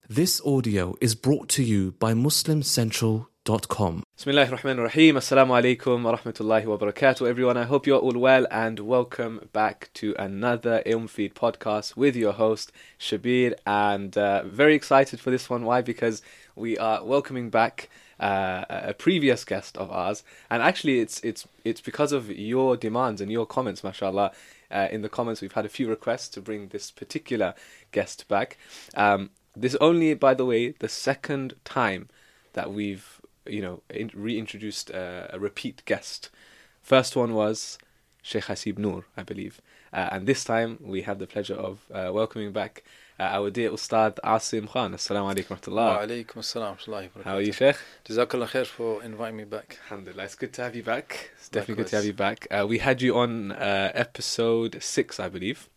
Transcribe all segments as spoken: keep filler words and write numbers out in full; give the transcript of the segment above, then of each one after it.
This audio is brought to you by muslim central dot com. Bismillahir Rahmanir Rahim. Assalamu alaikum wa rahmatullahi wa barakatuh, everyone. I hope you're all well and welcome back to another Ilm Feed podcast with your host Shabir, and uh, very excited for this one. Why? Because we are welcoming back uh, a previous guest of ours, and actually it's it's it's because of your demands and your comments, mashallah. Uh, in the comments, we've had a few requests to bring this particular guest back. Um, This is only, by the way, the second time that we've, you know, in, reintroduced uh, a repeat guest. First one was Sheikh Hasib Noor, I believe. Uh, and this time we have the pleasure of uh, welcoming back uh, our dear Ustad Asim Khan. Assalamu alaikum wa rahmatullah. Wa alaikum assalam wa rahmatullahi wa barakatuh. How are you, Sheikh? Jazakallah khair for inviting me back. Alhamdulillah, it's good to have you back. It's definitely Likewise. good to have you back. Uh, we had you on uh, episode six, I believe.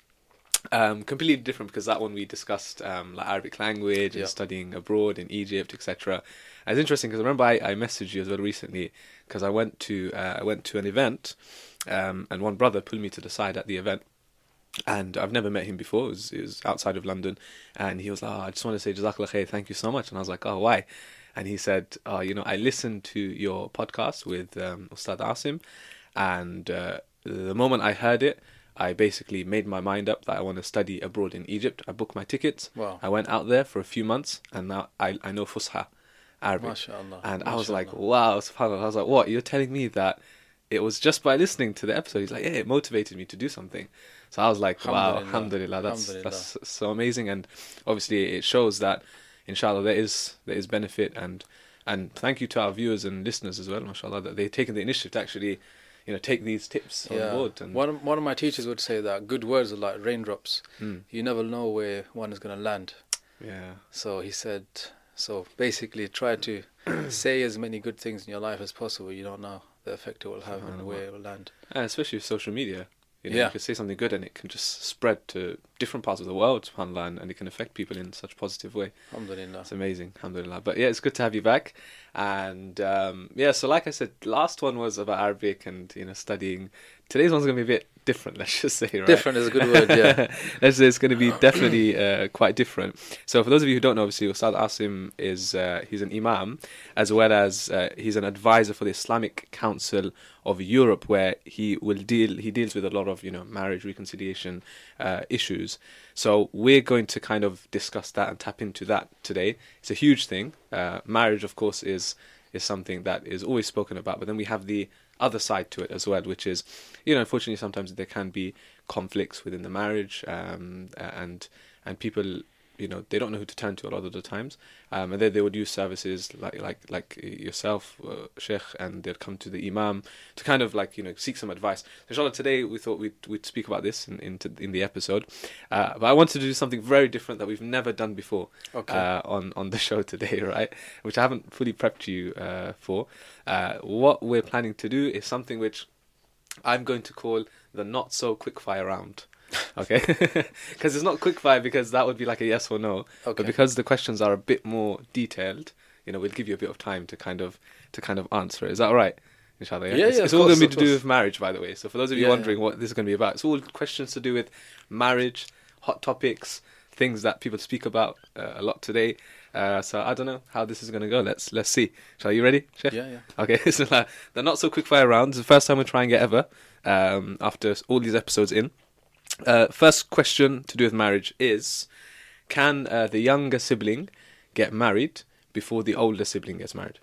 Um, completely different, because that one we discussed um, like Arabic language and Yeah. studying abroad in Egypt, et cetera. It's interesting because I remember I, I messaged you as well recently, because I went to uh, I went to an event, um, and one brother pulled me to the side at the event, and I've never met him before. It was, it was outside of London, and he was like, "Oh, I just want to say Jazakallah khair, thank you so much." And I was like, "Oh, why?" And he said, "Oh, you know, I listened to your podcast with um, Ustad Asim, and uh, the moment I heard it, I basically made my mind up that I want to study abroad in Egypt. I booked my tickets. Wow. I went out there for a few months, and now I, I know Fusha, Arabic. MashaAllah. And I was like, MashaAllah. wow, subhanAllah. I was like, what? You're telling me that it was just by listening to the episode? He's like, yeah, it motivated me to do something. So I was like, wow, Alhamdulillah. alhamdulillah, that's, Alhamdulillah. that's so amazing. And obviously it shows that, inshallah, there is there is benefit. And, and thank you to our viewers and listeners as well, mashallah, that they've taken the initiative to actually, you know, take these tips on board. And One of, one of my teachers would say that good words are like raindrops. Mm. You never know where one is going to land. yeah, So he said, so basically try to say as many good things in your life as possible. You don't know the effect it will have and where it will land. and especially with social media. You know, Yeah. you can say something good and it can just spread to different parts of the world, subhanAllah, and, and it can affect people in such a positive way. Alhamdulillah. It's amazing, alhamdulillah. But yeah, it's good to have you back. And um, yeah, so like I said, last one was about Arabic and, you know, studying. Today's one's going to be a bit different, let's just say, right? Different is a good word, yeah. Let's say it's going to be definitely uh, quite different. So for those of you who don't know, obviously, Ustad Asim is, uh, he's an imam, as well as uh, he's an advisor for the Islamic Council of Europe, where he will deal, he deals with a lot of, you know, marriage, reconciliation uh, issues. So we're going to kind of discuss that and tap into that today. It's a huge thing. Uh, marriage, of course, is is something that is always spoken about, but then we have the other side to it as well, which is, you know, unfortunately sometimes there can be conflicts within the marriage, um, and and people, you know, they don't know who to turn to a lot of the times, um, and then they would use services like like like yourself, uh, Sheikh, and they'd come to the Imam to kind of like, you know, seek some advice. Inshallah, today we thought we'd we'd speak about this in in, in the episode, uh, but I wanted to do something very different that we've never done before Okay. uh, on on the show today, right? Which I haven't fully prepped you uh, for. Uh, what we're planning to do is something which I'm going to call the not so quickfire round. Okay, because it's not quickfire because that would be like a yes or no. Okay. But because the questions are a bit more detailed, you know, we'll give you a bit of time to kind of to kind of answer it. Is that all right? Inshallah. Yeah, It's, yeah, it's of all going course, to be of to do course. with marriage, by the way. So for those of you Yeah, wondering yeah. what this is going to be about, it's all questions to do with marriage, hot topics, things that people speak about uh, a lot today. Uh, so I don't know how this is going to go. Let's let's see. Shall you ready, Sheikh? Yeah, yeah. Okay, so uh, the not so quick fire rounds. The first time we're trying it ever. Um, after all these episodes in. Uh, first question to do with marriage is: can uh, the younger sibling get married before the older sibling gets married?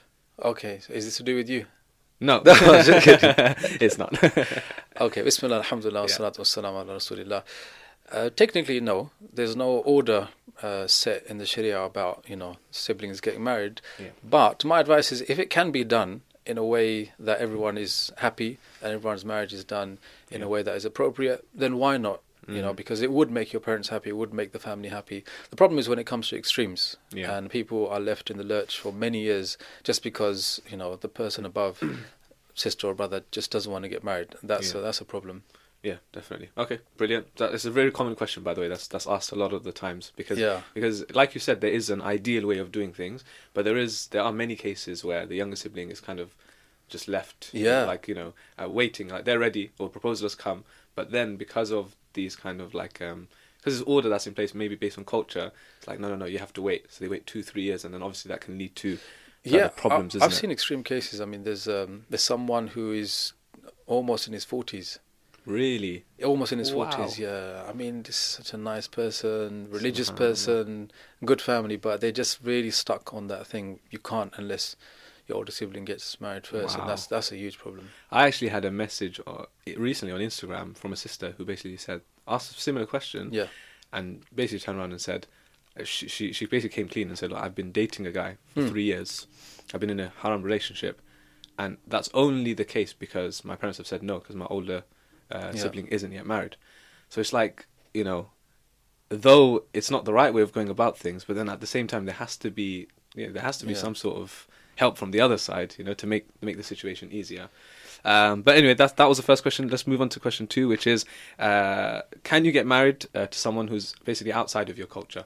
Okay, so is this to do with you? No, No, I was just kidding. it's not. Okay, Bismillah, Alhamdulillah, Yeah. Wassalatu wassalamu ala Rasulillah. Uh, technically, no. There's no order uh, set in the Sharia about, you know, siblings getting married. Yeah. But my advice is, if it can be done in a way that everyone is happy and everyone's marriage is done in Yeah. a way that is appropriate, then why not? You know, Mhm. because it would make your parents happy, it would make the family happy. The problem is when it comes to extremes, Yeah. and people are left in the lurch for many years just because, you know, the person above, sister or brother, just doesn't want to get married. That's Yeah. a, that's a problem. Yeah, definitely. Okay, brilliant. That is a very common question, by the way. That's that's asked a lot of the times because Yeah. because like you said, there is an ideal way of doing things, but there is there are many cases where the younger sibling is kind of just left, Yeah. like, you know, uh, waiting, like they're ready or proposal has come, but then because of these kind of like um because it's order that's in place, maybe based on culture. It's like no, no, no, you have to wait. So they wait two, three years, and then obviously that can lead to yeah problems. I, isn't I've it? seen extreme cases. I mean, there's um, there's someone who is almost in his forties. Really? Almost in his Wow. forties, yeah. I mean, this is such a nice person, religious person, good family, but they're just really stuck on that thing. You can't unless your older sibling gets married first, Wow. and that's that's a huge problem. I actually had a message uh, recently on Instagram from a sister who basically said, asked a similar question, Yeah, and basically turned around and said, uh, she, she she basically came clean and said, look, I've been dating a guy for Hmm. three years. I've been in a haram relationship, and that's only the case because my parents have said no, because my older uh, Yeah. sibling isn't yet married. So it's like, you know, though it's not the right way of going about things, but then at the same time there has to be, you know, there has to be Yeah. some sort of help from the other side, you know, to make make the situation easier. Um, but anyway, that that was the first question. Let's move on to question two, which is, uh, can you get married uh, to someone who's basically outside of your culture?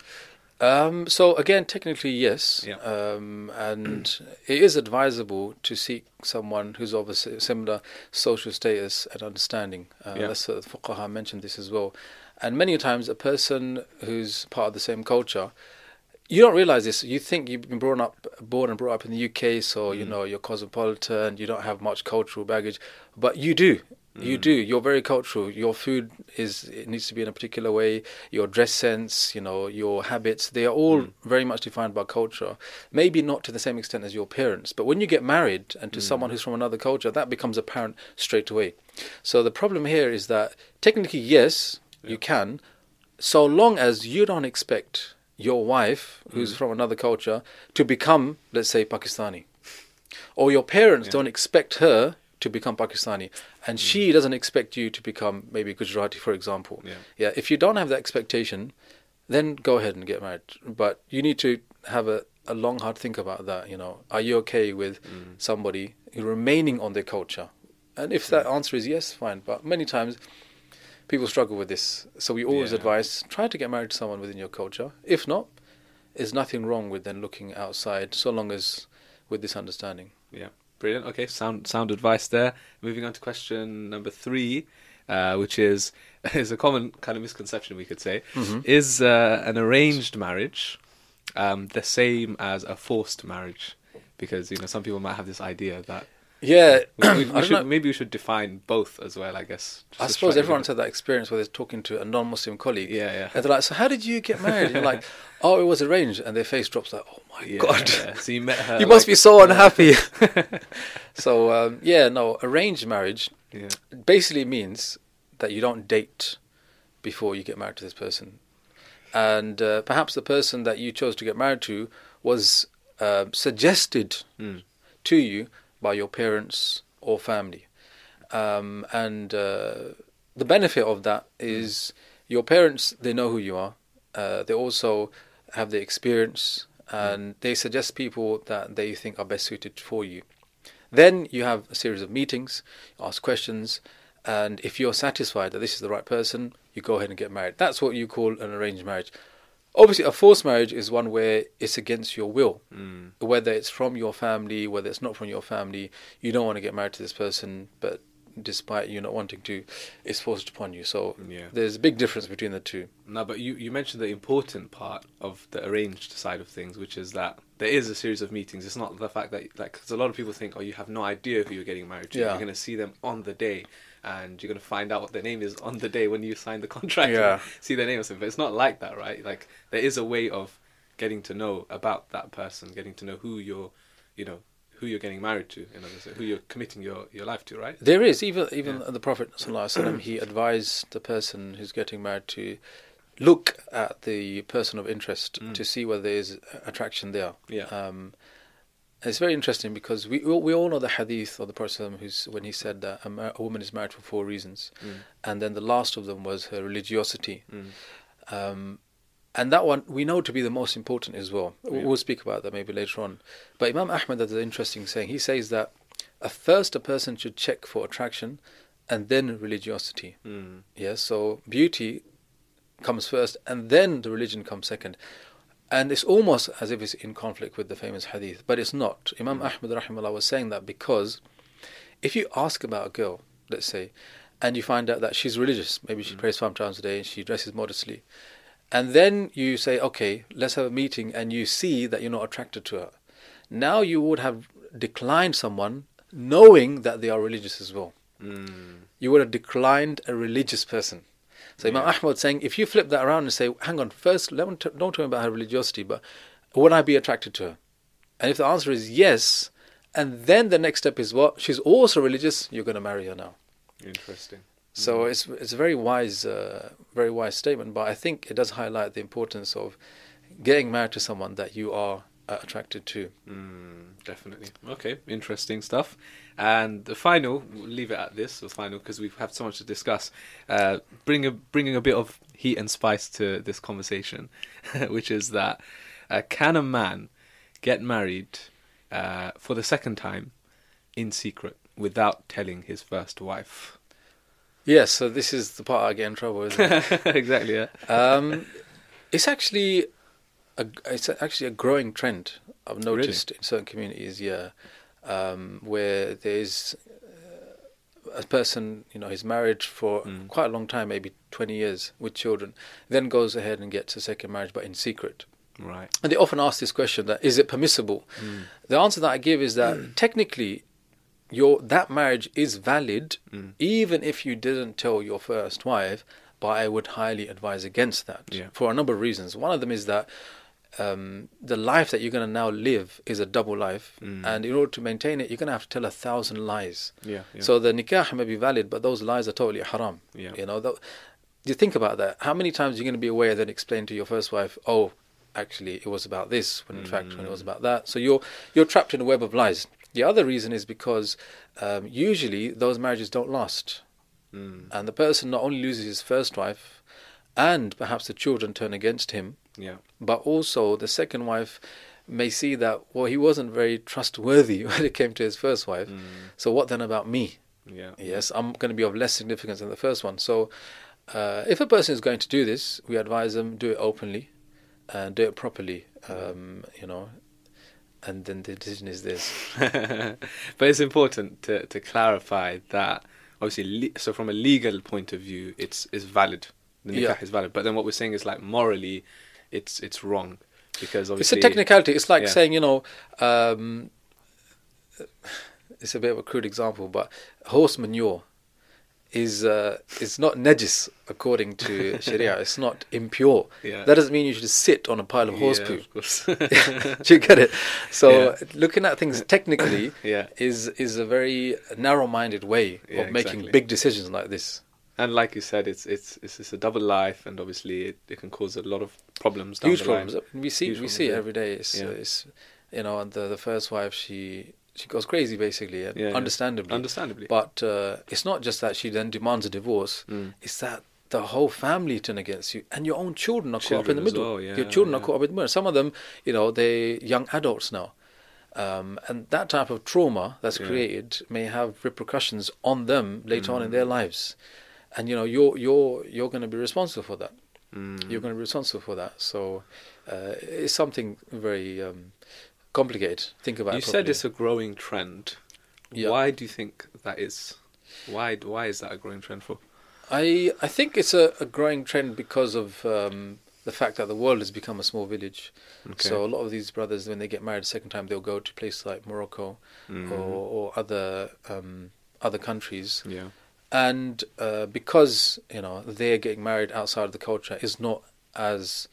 Um, so again, technically yes, Yeah. um, and it is advisable to seek someone who's of a si- similar social status and understanding. Uh, Yeah. That's uh, fuqaha mentioned this as well, and many times a person who's part of the same culture, you don't realize this. You think you've been born up, born and brought up in the U K, so you Mm. know you're cosmopolitan. You don't have much cultural baggage, but you do. You Mm. do. You're very cultural. Your food is it needs to be in a particular way. Your dress sense, you know, your habits, they are all Mm. very much defined by culture. Maybe not to the same extent as your parents, but when you get married and to Mm. someone who's from another culture, that becomes apparent straight away. So the problem here is that technically, yes, Yeah. you can, so long as you don't expect your wife, who's Mm. from another culture, to become, let's say, Pakistani, or your parents Yeah. don't expect her to become Pakistani, and she doesn't expect you to become maybe Gujarati, for example. Yeah. Yeah, if you don't have that expectation, then go ahead and get married. But you need to have a, a long, hard think about that. You know, are you okay with Mm. somebody remaining on their culture? And if that answer is yes, fine. But many times people struggle with this, so we always Yeah. advise try to get married to someone within your culture. If not, there's nothing wrong with then looking outside, so long as with this understanding. Yeah, brilliant. Okay, sound sound advice there. Moving on to question number three, uh, which is is a common kind of misconception, we could say. Mhm. Is uh, an arranged marriage um, the same as a forced marriage? Because you know some people might have this idea that Yeah, we, we, I we don't should know. maybe we should define both as well. I guess. just I to suppose try- everyone's had that experience where they're talking to a non-Muslim colleague. Yeah, yeah. And they're like, "So how did you get married?" And you're like, "Oh, it was arranged," and their face drops like, "Oh my Yeah, god." yeah. So you met her. You must like- be so unhappy. So um, yeah, no, arranged marriage Yeah. basically means that you don't date before you get married to this person, and uh, perhaps the person that you chose to get married to was uh, suggested Mm. to you by your parents or family, um, and uh, the benefit of that is your parents, they know who you are. Uh, they also have the experience, and they suggest people that they think are best suited for you. Then you have a series of meetings, ask questions, and if you're satisfied that this is the right person, you go ahead and get married. That's what you call an arranged marriage. Obviously, a forced marriage is one where it's against your will. Mm. Whether it's from your family, whether it's not from your family, you don't want to get married to this person, but despite you not wanting to, it's forced upon you. So Yeah. there's a big difference between the two. No, but you, you mentioned the important part of the arranged side of things, which is that there is a series of meetings. It's not the fact that, like, because a lot of people think, oh, you have no idea who you're getting married to. Yeah. You're going to see them on the day, and you're going to find out what their name is on the day when you sign the contract. Yeah. And see their name or something. But it's not like that, right? Like, there is a way of getting to know about that person, getting to know who you're, you know, who you're getting married to, in other words, who you're committing your, your life to, right? There is, even even Yeah. the Prophet ﷺ, he advised the person who's getting married to look at the person of interest Mm. to see whether there is attraction there. Yeah. Um, and it's very interesting because we we all know the hadith of the Prophet ﷺ who's, when he said that a, ma- a woman is married for four reasons, Mm. and then the last of them was her religiosity. Mm. Um, and that one we know to be the most important as well. Yeah. We'll speak about that maybe later on. But Imam Ahmad has an interesting saying. He says that at first a person should check for attraction and then religiosity. Mm. Yes, so beauty comes first and then the religion comes second. And it's almost as if it's in conflict with the famous hadith, but it's not. Imam Ahmad rahimahullah was saying that because if you ask about a girl, let's say, and you find out that she's religious. Maybe she mm. prays five times a day and she dresses modestly. And then you say, okay, let's have a meeting, and you see that you're not attracted to her. Now you would have declined someone knowing that they are religious as well. Mm. You would have declined a religious person. So Imam yeah. Ahmad saying, if you flip that around and say, hang on, first, let me t- don't tell me about her religiosity, but would I be attracted to her? And if the answer is yes, and then the next step is what? She's also religious, you're going to marry her now. Interesting. So mm. it's it's a very wise, uh, very wise statement, but I think it does highlight the importance of getting married to someone that you are uh, attracted to. Mm, definitely. Okay, interesting stuff. And the final, we'll leave it at this, the final, because we've had so much to discuss. Uh, bring a, bringing a bit of heat and spice to this conversation, which is that uh, can a man get married uh, for the second time in secret without telling his first wife? Yes, so this is the part I get in trouble, isn't it? Exactly, yeah. Um, it's actually a, it's actually a growing trend I've noticed Really? in certain communities, yeah, um, where there's a person, you know, he's married for mm. quite a long time, maybe twenty years with children, then goes ahead and gets a second marriage, but in secret. Right. And they often ask this question, that is it permissible? Mm. The answer that I give is that mm. technically, your that marriage is valid, mm. even if you didn't tell your first wife, but I would highly advise against that, yeah. for a number of reasons. One of them is that um, the life that you're going to now live is a double life, mm. and in order to maintain it, you're going to have to tell a thousand lies. Yeah, yeah. So the nikah may be valid, but those lies are totally haram. Yeah. You know, th- you think about that. How many times are you going to be aware, then explain to your first wife, oh, actually it was about this, when in mm. fact when it was about that. So you're you're trapped in a web of lies. The other reason is because um, usually those marriages don't last. Mm. And the person not only loses his first wife, and perhaps the children turn against him, yeah. but also the second wife may see that, well, he wasn't very trustworthy when it came to his first wife. Mm. So what then about me? Yeah. Yes, I'm going to be of less significance than the first one. So uh, if a person is going to do this, we advise them, do it openly and do it properly, um, you know. And then the decision is this. But it's important to, to clarify that, obviously, le- so from a legal point of view, it's it's valid. The nikah yeah. is valid. But then what we're saying is, like, morally, it's it's wrong. Because obviously... It's a technicality. It's like yeah. saying, you know, um, it's a bit of a crude example, but horse manure is uh, is not najis according to Sharia. It's not impure. Yeah. That doesn't mean you should just sit on a pile of horse yeah, poo. Of course. Do you get it? So yeah. looking at things technically yeah. is is a very narrow-minded way yeah, of making exactly. big decisions like this. And like you said, it's it's it's, it's a double life, and obviously it, it can cause a lot of problems. Down Huge the problems. line. We see Huge we problems, see it yeah. every day. It's, yeah. uh, it's you know, and the the first wife, she she goes crazy basically, and yeah, understandably. Yeah. Understandably. But uh, it's not just that she then demands a divorce. Mm. It's that the whole family turn against you, and your own children are children caught up in the middle. Well, yeah, your children yeah. are caught up in the middle. Some of them, you know, they're young adults now. Um, and that type of trauma that's yeah. created may have repercussions on them later mm. on in their lives. And you know, you're you're you're going to be responsible for that. Mm. You're going to be responsible for that. So uh, it's something very um, complicated. Think about. You it said it's a growing trend. Yeah. Why do you think that is? Why why is that a growing trend for? I I think it's a, a growing trend because of um, the fact that the world has become a small village. Okay. So a lot of these brothers, when they get married a second time, they'll go to places like Morocco mm. or, or other um, other countries. Yeah. And uh, because, you know, they're getting married outside of the culture is not as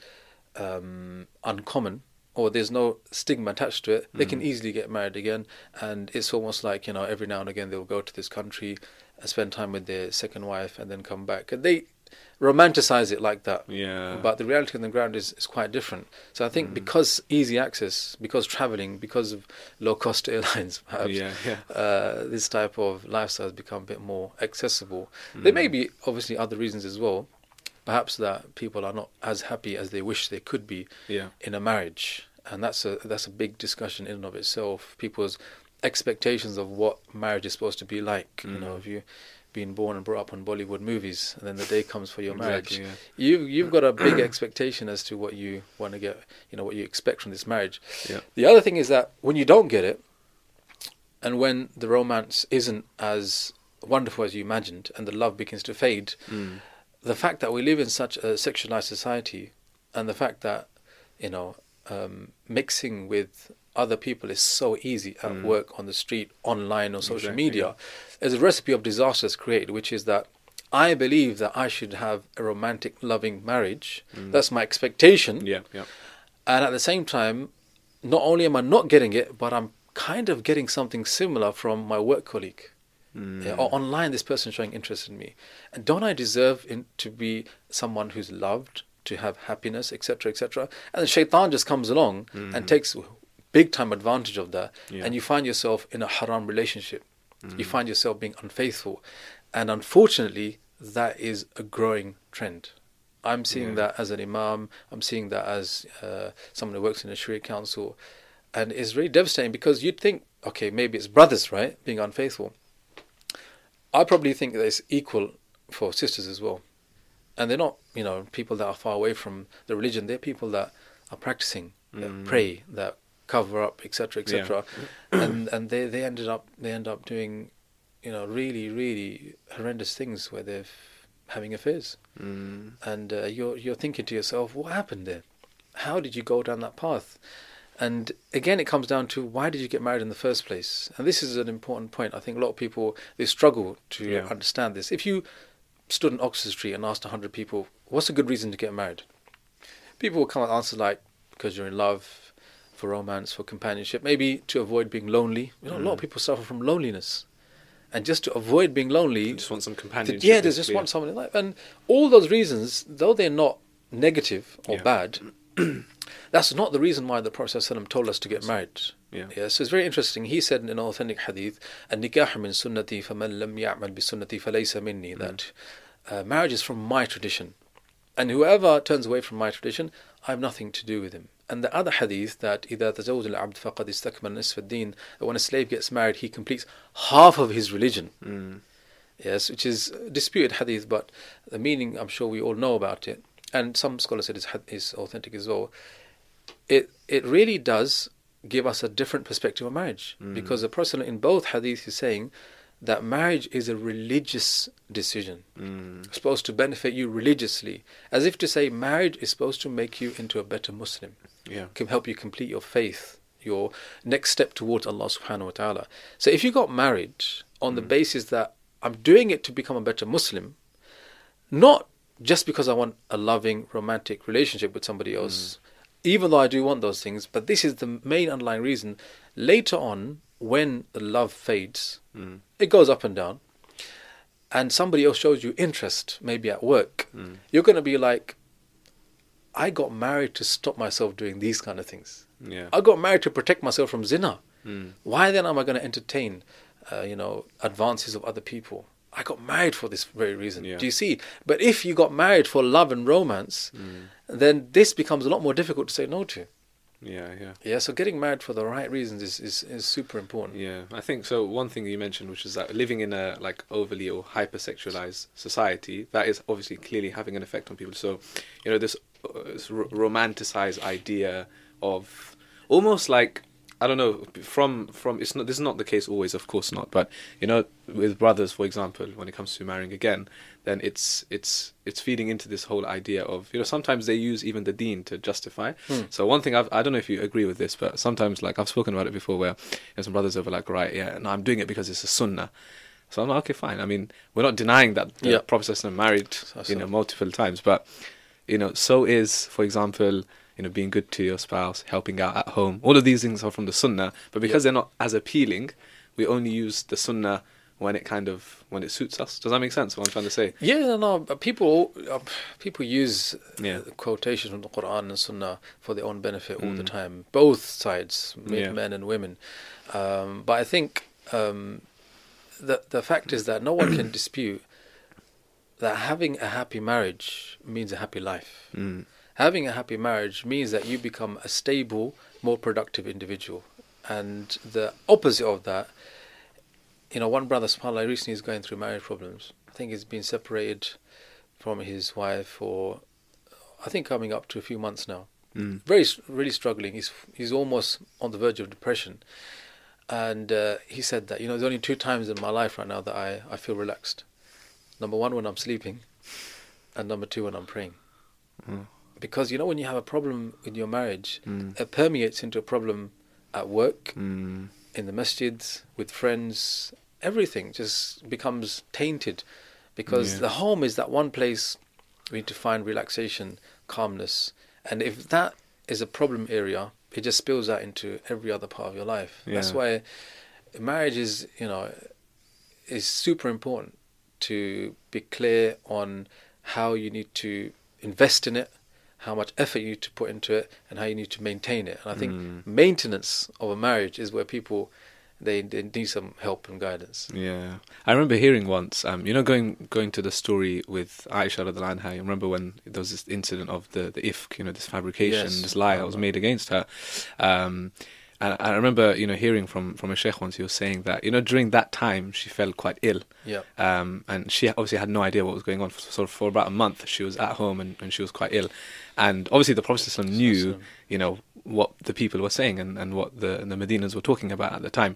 um, uncommon, or there's no stigma attached to it, they mm. can easily get married again. And it's almost like, you know, every now and again they'll go to this country and spend time with their second wife and then come back. And they romanticize it like that. Yeah. But the reality on the ground is, is quite different. So I think mm. because easy access, because traveling, because of low-cost airlines, perhaps, yeah, yeah. Uh, this type of lifestyle has become a bit more accessible. Mm. There may be obviously other reasons as well. Perhaps that people are not as happy as they wish they could be yeah. in a marriage. And that's a that's a big discussion in and of itself. People's expectations of what marriage is supposed to be like. Mm. You know, if you been born and brought up on Bollywood movies, and then the day comes for your exactly, marriage, yeah. you you've got a big expectation as to what you want to get, you know, what you expect from this marriage. Yeah. The other thing is that when you don't get it, and when the romance isn't as wonderful as you imagined, and the love begins to fade, Mm. the fact that we live in such a sexualized society, and the fact that, you know, um, mixing with other people is so easy at Mm. work, on the street, online, or social Exactly, media, is a recipe of disaster is created, which is that I believe that I should have a romantic, loving marriage. Mm. That's my expectation. Yeah, yeah. And at the same time, not only am I not getting it, but I'm kind of getting something similar from my work colleague. Mm. Yeah, or online, this person showing interest in me. And don't I deserve in, to be someone who's loved, to have happiness, et cetera, et cetera? And the shaitan just comes along Mm. and takes big time advantage of that. Yeah. And you find yourself in a haram relationship. Mm. You find yourself being unfaithful. And unfortunately, that is a growing trend. I'm seeing Yeah. that as an imam. I'm seeing that as uh, someone who works in a Sharia council. And it's really devastating, because you'd think, okay, maybe it's brothers, right, being unfaithful. I probably think that it's equal for sisters as well. And they're not, you know, people that are far away from the religion. They're people that are practicing, that Mm. pray, that cover up, et cetera, et cetera. And and they, they ended up they end up doing, you know, really, really horrendous things where they're having affairs. Mm. And uh, you're you're thinking to yourself, what happened there? How did you go down that path? And again, it comes down to, why did you get married in the first place? And this is an important point. I think a lot of people, they struggle to Yeah. understand this. If you stood in Oxford Street and asked one hundred people, what's a good reason to get married? People will come with answers like, because you're in love, for romance, for companionship, maybe to avoid being lonely. You know, a lot of people suffer from loneliness. And just to avoid being lonely, You just want some companionship. yeah, they just basically. want someone in life. And all those reasons, though they're not negative or Yeah. bad, that's not the reason why the Prophet ﷺ told us to get married. Yeah. Yeah, so it's very interesting. He said in an authentic hadith, النكاح من سنتي فمن لم يعمل بسنتي فليس مني, that uh, marriage is from my tradition. And whoever turns away from my tradition, I have nothing to do with him. And the other hadith, that إذا تزوج العبد فقد استكمل نصف الدين, that when a slave gets married, he completes half of his religion. Mm. Yes, which is a disputed hadith, but the meaning, I'm sure we all know about it. And some scholars said it's, is authentic as well. It it really does give us a different perspective of marriage. Mm. Because the Prophet in both hadiths is saying that marriage is a religious decision. Mm. It's supposed to benefit you religiously. As if to say, marriage is supposed to make you into a better Muslim. Yeah. Can help you complete your faith, your next step towards Allah subhanahu wa ta'ala. So if you got married on the basis that I'm doing it to become a better Muslim, not just because I want a loving, romantic relationship with somebody else, even though I do want those things, but this is the main underlying reason. Later on, when the love fades, Mm. it goes up and down, and somebody else shows you interest, maybe at work, Mm. you're going to be like, I got married to stop myself doing these kind of things. Yeah. I got married to protect myself from zina. Mm. Why then am I going to entertain, uh, you know, advances of other people? I got married for this very reason. Yeah. Do you see? But if you got married for love and romance, Mm. then this becomes a lot more difficult to say no to. Yeah, yeah. Yeah, so getting married for the right reasons is, is, is super important. Yeah, I think so. One thing you mentioned, which is that living in a like overly or hypersexualized society, that is obviously clearly having an effect on people. So, you know, this, uh, this r- romanticized idea of almost like, I don't know, from from it's not this is not the case always, of course not, but you know, with brothers, for example, when it comes to marrying again, then it's it's it's feeding into this whole idea of, you know, sometimes they use even the deen to justify. Hmm. So one thing I've, I don't know if you agree with this, but sometimes, like, I've spoken about it before, where you know, some brothers are like, right, yeah, no, I'm doing it because it's a sunnah. So I'm like, okay, fine. I mean, we're not denying that the Yeah. Prophet ﷺ married, So- you know, so. multiple times, but you know, so is, for example, you know, being good to your spouse, helping out at home. All of these things are from the sunnah, but because Yeah. they're not as appealing, we only use the sunnah when it kind of when it suits us. Does that make sense? What I'm trying to say? Yeah, no, no, but people uh, people use Yeah. uh, quotations from the Quran and Sunnah for their own benefit all the Mm. time. Both sides, men, Yeah. men and women. Um, but I think um, the the fact is that no one can dispute that having a happy marriage means a happy life. Mm. Having a happy marriage means that you become a stable, more productive individual. And the opposite of that, you know, one brother, subhanAllah, recently is going through marriage problems. I think he's been separated from his wife for, I think, coming up to a few months now. Mm. Very, really struggling. He's he's almost on the verge of depression. And uh, he said that, you know, there's only two times in my life right now that I, I feel relaxed. Number one, when I'm sleeping, and number two, when I'm praying. Mm. Because, you know, when you have a problem in your marriage, Mm. it permeates into a problem at work, Mm. in the masjids, with friends. Everything just becomes tainted, because Yeah. the home is that one place we need to find relaxation, calmness. And if that is a problem area, it just spills out into every other part of your life. Yeah. That's why marriage is, you know, is super important, to be clear on how you need to invest in it, how much effort you need to put into it, and how you need to maintain it. And I think Mm. maintenance of a marriage is where people, they, they need some help and guidance. Yeah, I remember hearing once, um, you know, going going to the story with Aisha radiallahu anha. You remember when there was this incident of the the ifk, you know, this fabrication, Yes. this lie that was made against her. Um, and I remember, you know, hearing from from a sheikh once. He was saying that, you know, during that time she felt quite ill. Yeah. Um, and she obviously had no idea what was going on. So for about a month, she was at home and, and she was quite ill. And obviously the Prophet ﷺ knew, you know, what the people were saying and, and what the the Medinas were talking about at the time.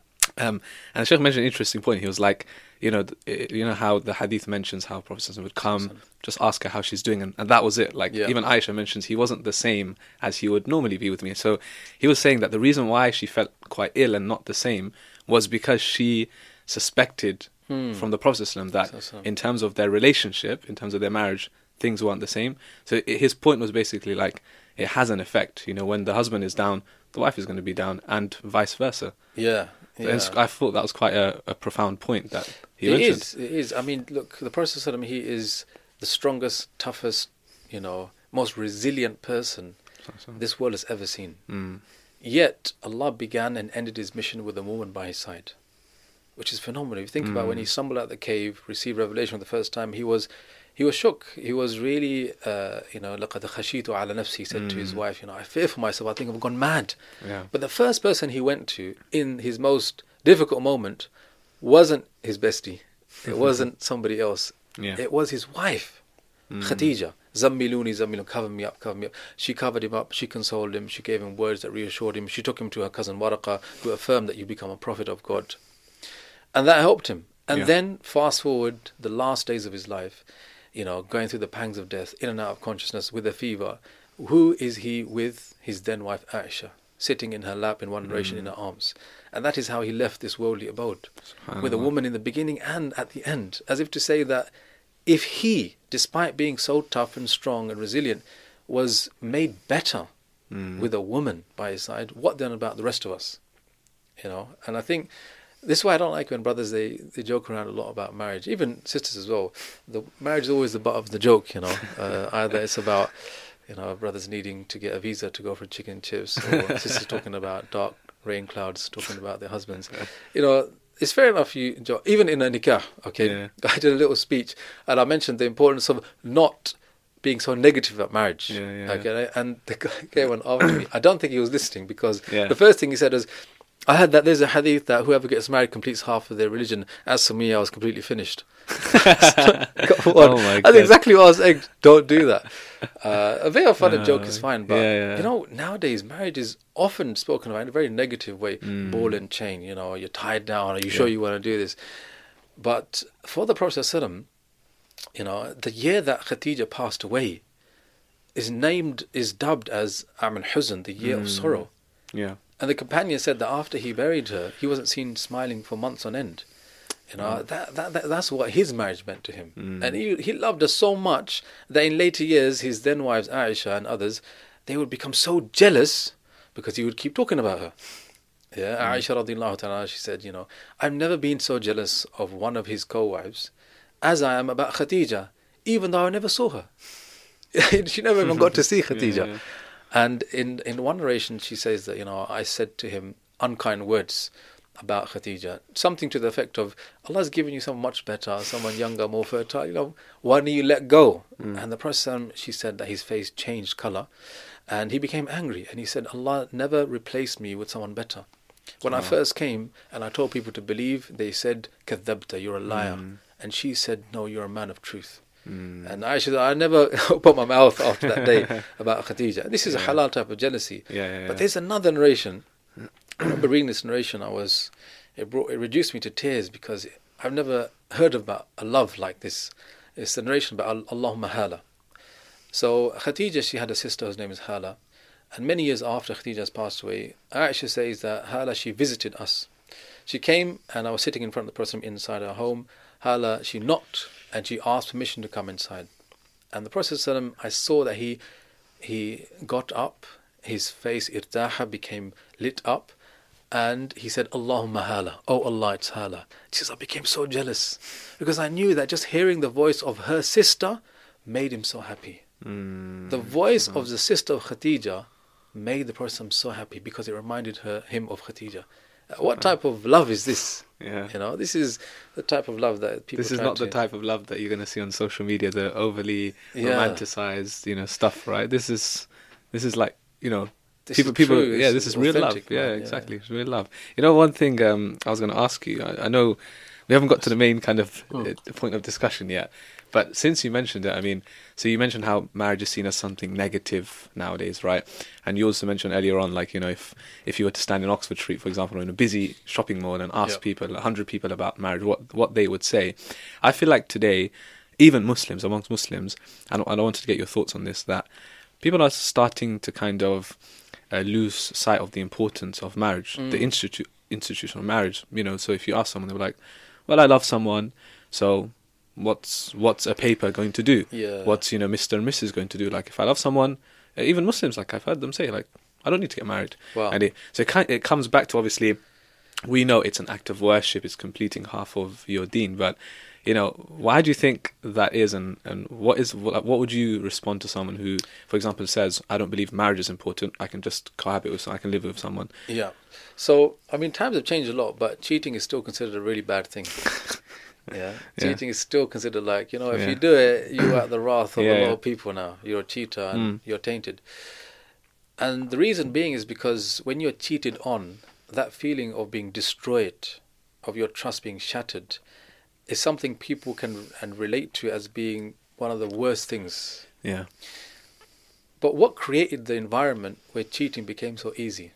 Um, and the Shaykh mentioned an interesting point. He was like, you know, th- you know how the hadith mentions how Prophet ﷺ would come, just ask her how she's doing, and, and that was it. Like, Yeah. even Aisha mentions he wasn't the same as he would normally be with me. So he was saying that the reason why she felt quite ill and not the same was because she suspected Hmm. from the Prophet ﷺ that So, so. in terms of their relationship, in terms of their marriage, things weren't the same. So i his point was basically like, it has an effect. You know, when the husband is down, the wife is going to be down, and vice versa. Yeah. And yeah. it's- I thought that was quite a, a profound point that he It mentioned. is. It is. I mean, look, the Prophet ﷺ, he is the strongest, toughest, you know, most resilient person this world has ever seen. Mm. Yet Allah began and ended his mission with a woman by his side, which is phenomenal. If you think about when he stumbled out the cave, received revelation for the first time, he was he was shook. He was really, uh, you know, لَقَدْ خَشِيتُ عَلَى نَفْسِي, he said to his wife, you know, I fear for myself, I think I've gone mad. Yeah. But the first person he went to in his most difficult moment wasn't his bestie. It wasn't somebody else. Yeah. It was his wife, Khadija. Zammiluni, Zammilun, cover me up, cover me up. She covered him up, she consoled him, she gave him words that reassured him. She took him to her cousin Waraqah to affirm that you become a prophet of God. And that helped him. And Yeah. then fast forward the last days of his life, you know, going through the pangs of death, in and out of consciousness with a fever. Who is he with? His then wife Aisha, sitting in her lap, in one narration, in her arms. And that is how he left this worldly abode, with a SubhanAllah. woman in the beginning and at the end, as if to say that if he, despite being so tough and strong and resilient, was made better with a woman by his side, what then about the rest of us? You know, and I think this is why I don't like when brothers, they, they joke around a lot about marriage, even sisters as well. The marriage is always the butt of the joke, you know. Uh, either it's about, you know, brothers needing to get a visa to go for chicken and chips, or sisters talking about dark rain clouds, talking about their husbands. You know, it's fair enough you jo- even in a nikah, okay. Yeah. I did a little speech and I mentioned the importance of not being so negative about marriage. Yeah, yeah, okay, and the guy went after me. I don't think he was listening, because Yeah. the first thing he said is, I heard that there's a hadith that whoever gets married completes half of their religion. As for me, I was completely finished. Come on. Oh my That's God. exactly what I was saying. Don't do that. Uh, a bit of fun and joke is Uh, fine, but yeah, yeah. you know, nowadays marriage is often spoken about in a very negative way. Mm. Ball and chain, you know, you're tied down. Are you sure you want to do this? But for the Prophet ﷺ, you know, the year that Khadija passed away is named, is dubbed as Am al-Huzn, the year of sorrow. Yeah. And the companion said that after he buried her, he wasn't seen smiling for months on end. You know, that, that, that that's what his marriage meant to him. Mm. And he he loved her so much that in later years, his then wives Aisha and others, they would become so jealous because he would keep talking about her. Yeah, Aisha radiallahu ta'ala, she said, you know, I've never been so jealous of one of his co-wives as I am about Khadija, even though I never saw her. She never even got to see Khadija. Yeah, yeah. And in, in one narration, she says that, you know, I said to him unkind words about Khadija, something to the effect of, Allah's given you someone much better, someone younger, more fertile, you know, why don't you let go? Mm. And the Prophet, she said that his face changed colour and he became angry and he said, Allah never replaced me with someone better. When I Oh. first came and I told people to believe, they said, Kadhabta, you're a liar. Mm. And she said, no, you're a man of truth. Mm. And I should, I never put my mouth after that day about Khadija. This is Yeah. a halal type of jealousy. Yeah, yeah, yeah. But there's another narration I remember reading this narration. I was, it brought, it reduced me to tears because I've never heard about a love like this. It's the narration about Allahumma Hala. So Khadija, she had a sister whose name is Hala, and many years after Khadija has passed away, Aisha says that Hala, she visited us. She came and I was sitting in front of the Prophet inside her home. Hala, she knocked and she asked permission to come inside. And the Prophet ﷺ, I saw that he he got up, his face irtaha became lit up, and he said, Allahumma Hala, oh Allah, it's Hala. She says, I became so jealous because I knew that just hearing the voice of her sister made him so happy. Mm. The voice mm. of the sister of Khadija made the Prophet so happy because it reminded her him of Khadija. What type of love is this? Yeah. You know, this is the type of love that people. This is not to... the type of love that you're going to see on social media, the overly yeah. romanticized, you know, stuff, right? This is, this is like, you know, this people, is people, true. yeah, This this is, is real love. authentic, Yeah, man. exactly, Yeah. it's real love. You know, one thing um, I was going to ask you. I, I know we haven't got to the main kind of Hmm. uh, point of discussion yet, but since you mentioned it, I mean, so you mentioned how marriage is seen as something negative nowadays, right? And you also mentioned earlier on, like, you know, if if you were to stand in Oxford Street, for example, or in a busy shopping mall and ask Yeah. people, a hundred people about marriage, what what they would say. I feel like today, even Muslims, amongst Muslims, and I wanted to get your thoughts on this, that people are starting to kind of uh, lose sight of the importance of marriage, Mm. the institu- institution of marriage. You know, so if you ask someone, they're like, well, I love someone, so what's what's a paper going to do? Yeah. What's, you know, Mister and Missus going to do? Like, if I love someone, uh, even Muslims, like, I've heard them say, like, I don't need to get married. Wow. And it, so it, kind, it comes back to, obviously, we know it's an act of worship, it's completing half of your deen, but, you know, why do you think that is, and, and what is what, what would you respond to someone who, for example, says, I don't believe marriage is important, I can just cohabit with someone, I can live with someone? Yeah. So, I mean, times have changed a lot, but cheating is still considered a really bad thing. Yeah. Yeah. Cheating is still considered like, you know, if Yeah. you do it, you're at the wrath of Yeah, a lot yeah. of people now. You're a cheater and Mm. you're tainted. And the reason being is because when you're cheated on, that feeling of being destroyed, of your trust being shattered, is something people can and relate to as being one of the worst things. Yeah. But what created the environment where cheating became so easy?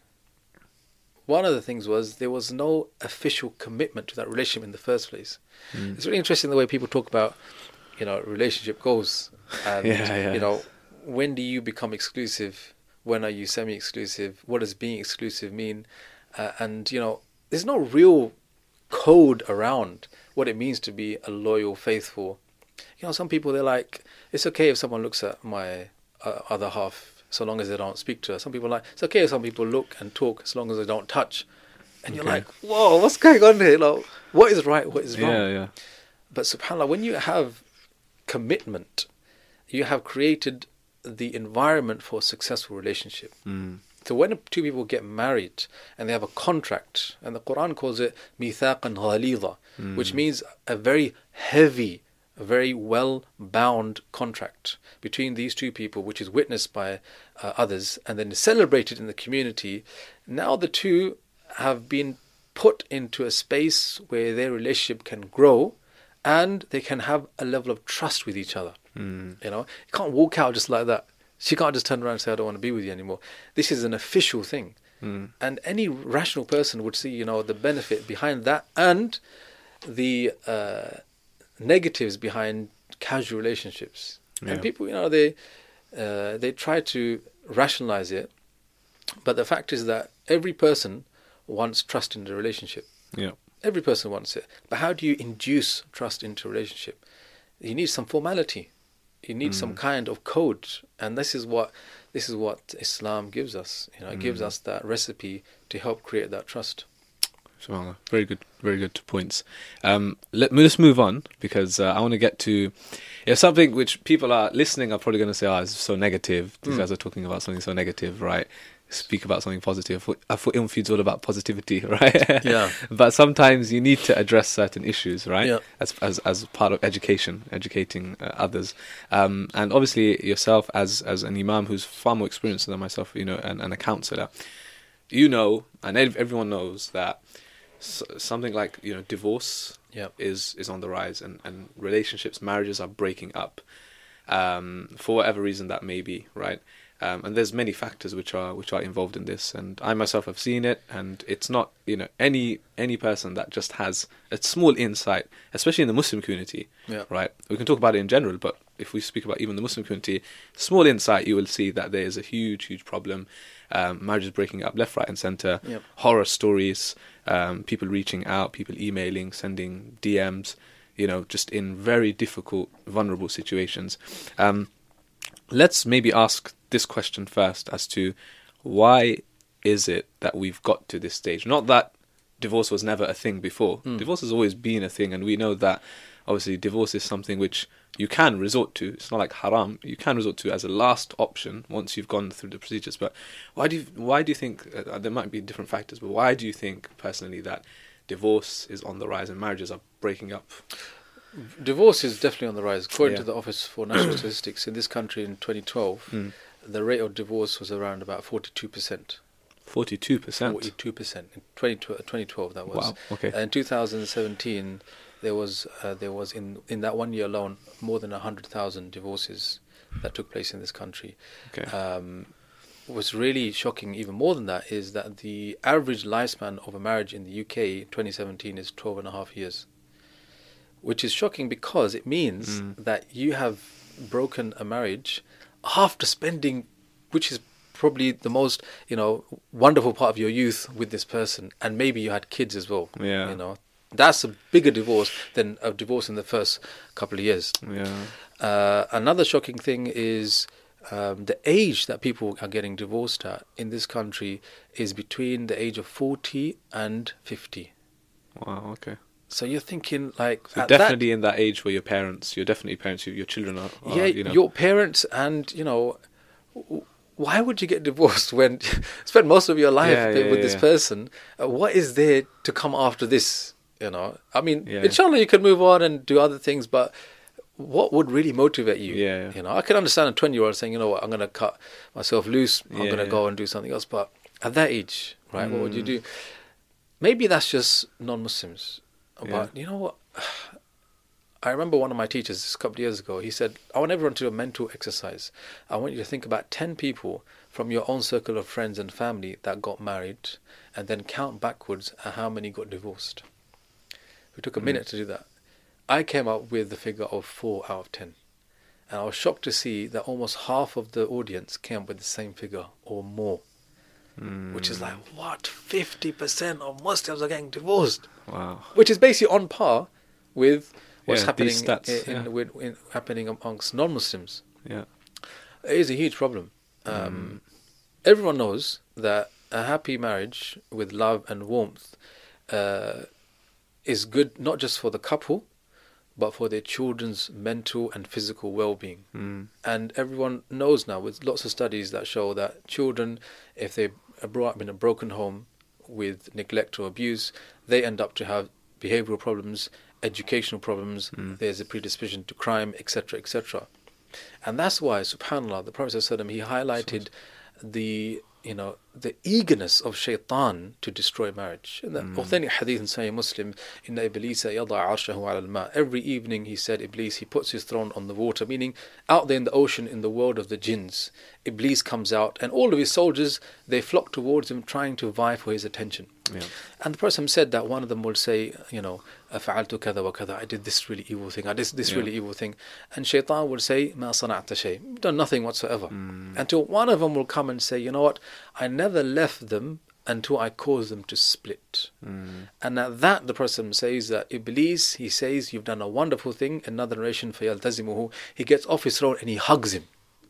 One of the things was there was no official commitment to that relationship in the first place. Mm. It's really interesting the way people talk about, you know, relationship goals and, Yeah, yeah. you know, when do you become exclusive? When are you semi-exclusive? What does being exclusive mean? Uh, and, you know, there's no real code around what it means to be a loyal, faithful. You know, some people, they're like, it's okay if someone looks at my uh, other half so long as they don't speak to her. Some people are like, it's okay if some people look and talk as long as they don't touch. And you're Okay. like, whoa, what's going on here? Like, what is right, what is wrong? Yeah, yeah. But subhanAllah, when you have commitment, you have created the environment for a successful relationship. Mm. So when two people get married and they have a contract, and the Quran calls it mithaqan ghalidha, Mm. which means a very heavy, a very well-bound contract between these two people, which is witnessed by uh, others and then celebrated in the community. Now the two have been put into a space where their relationship can grow and they can have a level of trust with each other. Mm. You know, you can't walk out just like that. She can't just turn around and say, I don't want to be with you anymore. This is an official thing. Mm. And any rational person would see, you know, the benefit behind that and the uh, negatives behind casual relationships. Yeah. And people, you know, they uh, they try to rationalize it. But the fact is that every person wants trust in the relationship. Yeah. Every person wants it. But how do you induce trust into a relationship? You need some formality. You need Mm. some kind of code. And this is what this is what Islam gives us. You know, it gives Mm. us that recipe to help create that trust. SubhanAllah. Very good, very good points. Um, let me just move on because uh, I want to get to yeah, something which people are listening are probably going to say, "Oh, it's so negative. These Mm. guys are talking about something so negative, right? Speak about something positive." I thought, I thought Ilm Feed's all about positivity, right? Yeah. But sometimes you need to address certain issues, right? Yeah. As as as part of education, educating uh, others, um, and obviously yourself as as an imam who's far more experienced than myself, you know, and, and a counsellor, you know, and ev- everyone knows that s- something like, you know, divorce Yeah. is is on the rise, and, and relationships, marriages are breaking up, um, for whatever reason that may be, right? Um, and there's many factors which are which are involved in this, and I myself have seen it, and it's not, you know, any any person that just has a small insight, especially in the Muslim community, Yeah. right? We can talk about it in general, but if we speak about even the Muslim community, small insight, you will see that there is a huge, huge problem. Um, marriages breaking up left, right, and center. Yep. Horror stories, um, people reaching out, people emailing, sending D Ms, you know, just in very difficult, vulnerable situations. Um, let's maybe ask this question first as to why is it that we've got to this stage? Not that divorce was never a thing before. Mm. Divorce has always been a thing, and we know that obviously divorce is something which you can resort to. It's not like haram. You can resort to as a last option once you've gone through the procedures. But why do you, why do you think, uh, there might be different factors, but why do you think personally that divorce is on the rise and marriages are breaking up? Divorce is definitely on the rise. According Yeah. to the Office for National Statistics, in this country in twenty twelve, Mm. the rate of divorce was around about forty-two percent. forty-two percent. forty-two percent. In twenty twelve, that was. Wow, okay. And in two thousand seventeen, there was uh, there was in in that one year alone more than one hundred thousand divorces that took place in this country. Okay. Um, what's really shocking, even more than that, is that the average lifespan of a marriage in the U K in twenty seventeen is twelve and a half years. Which is shocking because it means Mm. that you have broken a marriage after spending, which is probably the most, you know, wonderful part of your youth with this person, and maybe you had kids as well. Yeah. You know, that's a bigger divorce than a divorce in the first couple of years. Yeah. Uh, another shocking thing is um, the age that people are getting divorced at in this country is between the age of forty and fifty. Wow, okay. So you're thinking like So at that- definitely in that age where your parents, you're definitely parents, your, your children are, are yeah, you know. your parents, and you know, w- why would you get divorced when you spend most of your life Yeah, yeah, with yeah, this yeah. person? Uh, what is there to come after this? You know, I mean, Yeah. inshallah, you can move on and do other things, but what would really motivate you? Yeah, yeah. You know, I can understand a twenty-year-old saying, you know what, I'm going to cut myself loose. I'm Yeah, going to yeah. go and do something else. But at that age, right, what would you Mm. do? Maybe that's just non-Muslims. Yeah. But you know what? I remember one of my teachers a couple of years ago, he said, I want everyone to do a mental exercise. I want you to think about ten people from your own circle of friends and family that got married, and then count backwards at how many got divorced. We took a Mm. minute to do that. I came up with the figure of four out of ten. And I was shocked to see that almost half of the audience came up with the same figure or more. Mm. Which is like, what? fifty percent of Muslims are getting divorced. Wow. Which is basically on par with what's Yeah, happening these stats, in, in, yeah. with, in, happening amongst non-Muslims. Yeah. It is a huge problem. Mm. Um, Everyone knows that a happy marriage with love and warmth uh, is good not just for the couple, but for their children's mental and physical well-being. Mm. And everyone knows now, with lots of studies that show that children, if they are brought up in a broken home with neglect or abuse, they end up to have behavioral problems, educational problems, Mm. there's a predisposition to crime, et cetera, et cetera. And that's why, subhanAllah, the Prophet ﷺ, he highlighted the, you know, the eagerness of shaitan to destroy marriage. In the Mm. authentic hadith in Sahih Muslim, Inna Iblisa yada arshahu ala al-ma. Every evening, he said, Iblis, he puts his throne on the water, meaning out there in the ocean, in the world of the jinns. Iblis comes out, and all of his soldiers, they flock towards him, trying to vie for his attention. Yeah. And the person said that one of them will say, you know, أَفَعَلْتُ كَذَا وَكَذَا, I did this really evil thing, I did this Yeah. really evil thing. And shaitan would say, مَا صَنَعْتَ شَيْء, you've done nothing whatsoever. Mm. Until one of them will come and say, you know what, I never left them until I caused them to split. Mm. And at that, the person says that Iblis, he says, you've done a wonderful thing. Another narration, فَيَلْتَزِمُهُ, he gets off his throne and he hugs him.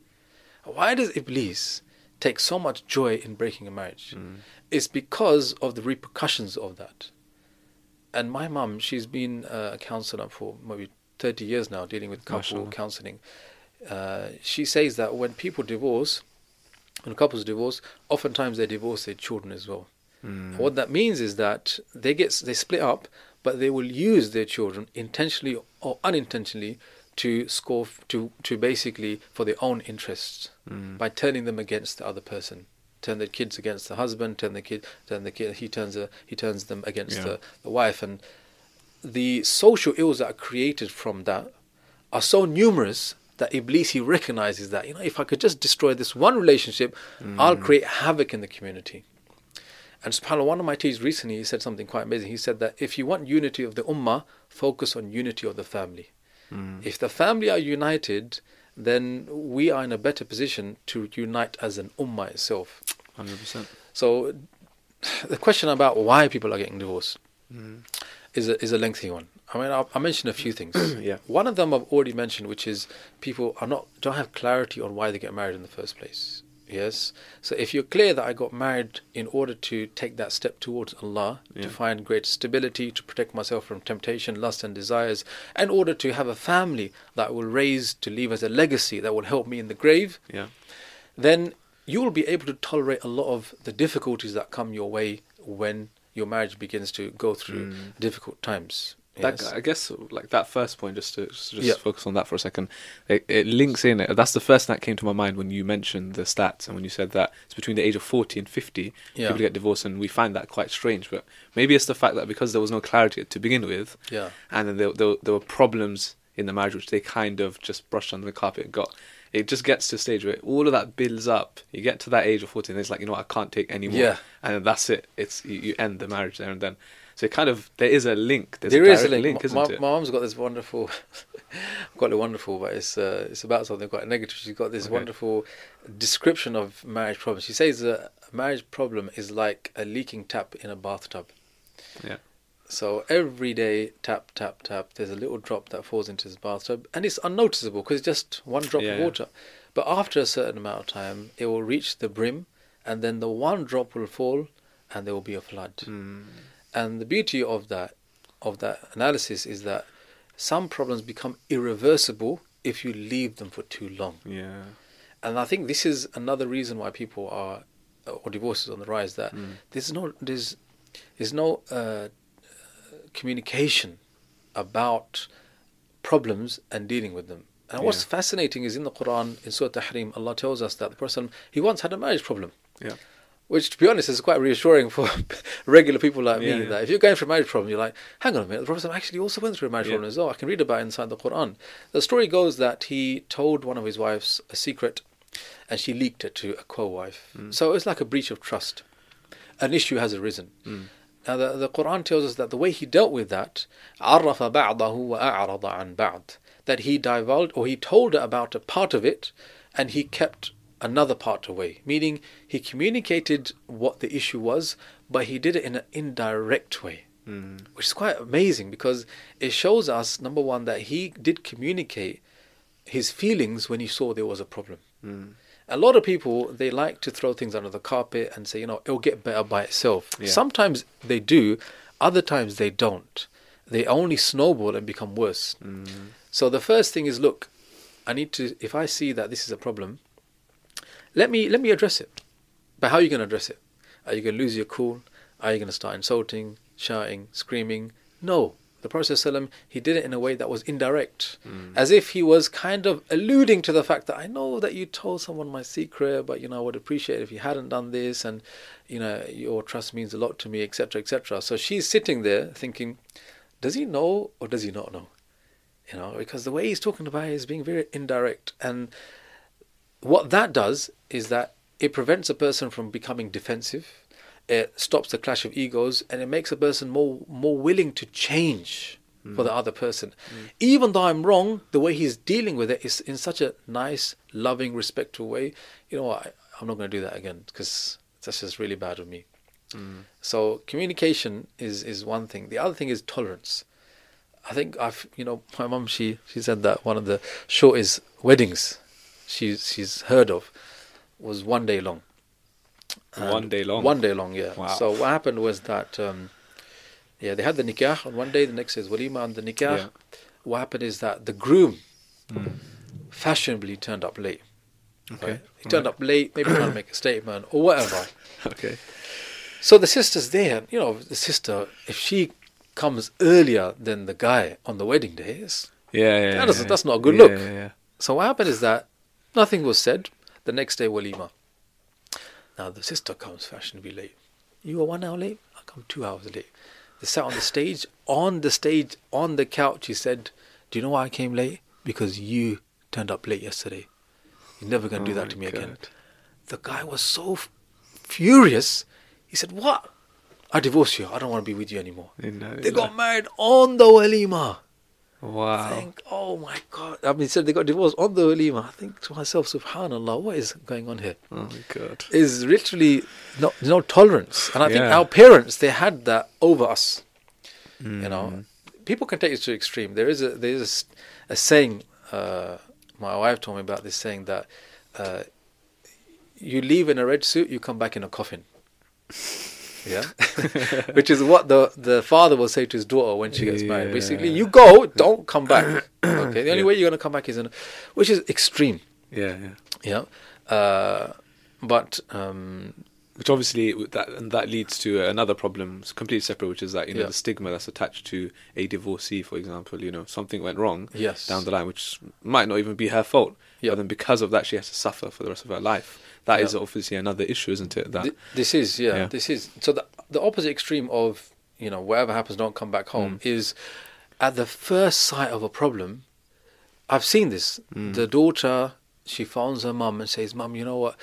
Why does Iblis take so much joy in breaking a marriage? Mm. It's because of the repercussions of that. And my mum, she's been uh, a counsellor for maybe thirty years now, dealing with couple Mashallah. counselling. Uh, she says that when people divorce, when couples divorce, oftentimes they divorce their children as well. Mm. What that means is that they get they split up, but they will use their children intentionally or unintentionally to score to to basically for their own interests Mm. by turning them against the other person. Turn the kids against the husband. Turn the kid. Turn the kid. He turns a, he turns them against Yeah. the, the wife, and the social ills that are created from that are so numerous that Iblis, he recognizes that, you know, if I could just destroy this one relationship, mm. I'll create havoc in the community. And subhanAllah, one of my teachers recently, he said something quite amazing. He said that if you want unity of the ummah, focus on unity of the family. Mm. If the family are united, then we are in a better position to unite as an ummah itself. one hundred percent. So the question about why people are getting divorced mm. is a, is a lengthy one. I mean, I'll, I'll mention a few things. Yeah. One of them I've already mentioned, which is people are not don't have clarity on why they get married in the first place. Yes. So if you're clear that I got married in order to take that step towards Allah, yeah. to find greater stability, to protect myself from temptation, lust and desires, in order to have a family that will raise, to leave as a legacy that will help me in the grave, yeah. then you will be able to tolerate a lot of the difficulties that come your way when your marriage begins to go through mm. difficult times. That, yes. I guess like that first point, just to just yeah. focus on that for a second, it, it links in. That's the first thing that came to my mind when you mentioned the stats and when you said that it's between the age of forty and fifty yeah. people get divorced, and we find that quite strange. But maybe it's the fact that because there was no clarity to begin with, yeah. and then there, there, there were problems in the marriage which they kind of just brushed under the carpet and got. It just gets to a stage where all of that builds up. You get to that age of forty, and it's like, you know what, I can't take any more, yeah. and then that's it. It's you, you end the marriage there and then. So it kind of, there is a link. There's there a is a link, link isn't my, it? My mum's got this wonderful, quite wonderful, but it's uh, it's about something quite negative. She's got this okay. wonderful description of marriage problems. She says a marriage problem is like a leaking tap in a bathtub. Yeah. So every day, tap, tap, tap, there's a little drop that falls into this bathtub, and it's unnoticeable because it's just one drop yeah, of water. Yeah. But after a certain amount of time, it will reach the brim, and then the one drop will fall, and there will be a flood. Mm. And the beauty of that, of that analysis is that some problems become irreversible if you leave them for too long. Yeah. And I think this is another reason why people are, or divorce is on the rise. That mm. there's no, there's, there's no uh, communication about problems and dealing with them. And yeah. what's fascinating is in the Quran, in Surah Tahrim, Allah tells us that the person, he once had a marriage problem. Yeah. Which, to be honest, is quite reassuring for regular people like yeah, me. Yeah. That if you're going through a marriage problem, you're like, hang on a minute, the Prophet actually also went through a marriage yeah. problem as well. I can read about it inside the Quran. The story goes that he told one of his wives a secret, and she leaked it to a co-wife. Mm. So it's like a breach of trust. An issue has arisen. Mm. Now the, the Quran tells us that the way he dealt with that, عَرَّفَ بَعْضَهُ وَأَعْرَضَ عَنْ بَعْضٍ, that he divulged, or he told her about a part of it, and he kept another part away, meaning he communicated what the issue was, but he did it in an indirect way, mm. which is quite amazing because it shows us, number one, that he did communicate his feelings when he saw there was a problem. Mm. A lot of people, they like to throw things under the carpet and say, you know, it'll get better by itself. Yeah. Sometimes they do, other times they don't. They only snowball and become worse. Mm. So the first thing is, look, I need to, if I see that this is a problem, Let me let me address it. But how are you going to address it? Are you going to lose your cool? Are you going to start insulting, shouting, screaming? No. The Prophet ﷺ, he did it in a way that was indirect. Mm. As if he was kind of alluding to the fact that I know that you told someone my secret, but, you know, I would appreciate it if you hadn't done this, and, you know, your trust means a lot to me, et cetera, et cetera. So she's sitting there thinking, does he know or does he not know? You know, because the way he's talking about it is being very indirect. And what that does is that it prevents a person from becoming defensive, it stops the clash of egos, and it makes a person more more willing to change mm. for the other person. Mm. Even though I'm wrong, the way he's dealing with it is in such a nice, loving, respectful way. You know what, I, I'm not going to do that again because that's just really bad of me. Mm. So communication is, is one thing. The other thing is tolerance. I think I've, you know, my mum, she, she said that one of the shortest weddings she's she's heard of was one day long. And one day long? One day long, yeah. Wow. So what happened was that, um, yeah, they had the nikah on one day, the next is walima on the nikah. Yeah. What happened is that the groom mm. fashionably turned up late. Okay. Right? He turned right. up late, maybe trying to make a statement or whatever. Okay. So the sister's there, you know, the sister, if she comes earlier than the guy on the wedding day, it's, yeah, yeah, that yeah, that's not a good yeah, look. Yeah, yeah. So what happened is that nothing was said. The next day, walima. Now the sister comes fashionably late. You were one hour late? I come two hours late. They sat on the stage, on the stage, on the couch. He said, do you know why I came late? Because you turned up late yesterday. You're never going to Oh do that my to me again. God. The guy was so f- furious. He said, what? I divorce you. I don't want to be with you anymore. Inna They lillahi. got married on the walima. Wow. I think, oh my God. I mean, he said they got divorced on the walima. I think to myself, subhanAllah, what is going on here? Oh my God. Is literally no, no tolerance. And I think Yeah. our parents, they had that over us. Mm. You know, people can take it to extreme. There is a there is a, s- a saying. Uh, my wife told me about this saying that uh, you leave in a red suit, you come back in a coffin. Yeah, which is what the the father will say to his daughter when she gets married. Basically, Yeah. you go, don't come back. Okay, the only Yeah. way you're gonna come back is in, a, which is extreme. Yeah, yeah. Yeah, uh, but um, Which obviously that and that leads to another problem, it's completely separate, which is that you know Yeah. the stigma that's attached to a divorcee, for example. You know, something went wrong yes, down the line, which might not even be her fault, Yeah. but then because of that, she has to suffer for the rest of her life. That is Yeah. obviously another issue, isn't it? That Th- this is yeah, Yeah. this is so the the opposite extreme of you know whatever happens, don't come back home Mm. is at the first sight of a problem. I've seen this. Mm. The daughter, she phones her mum and says, "Mum, you know what?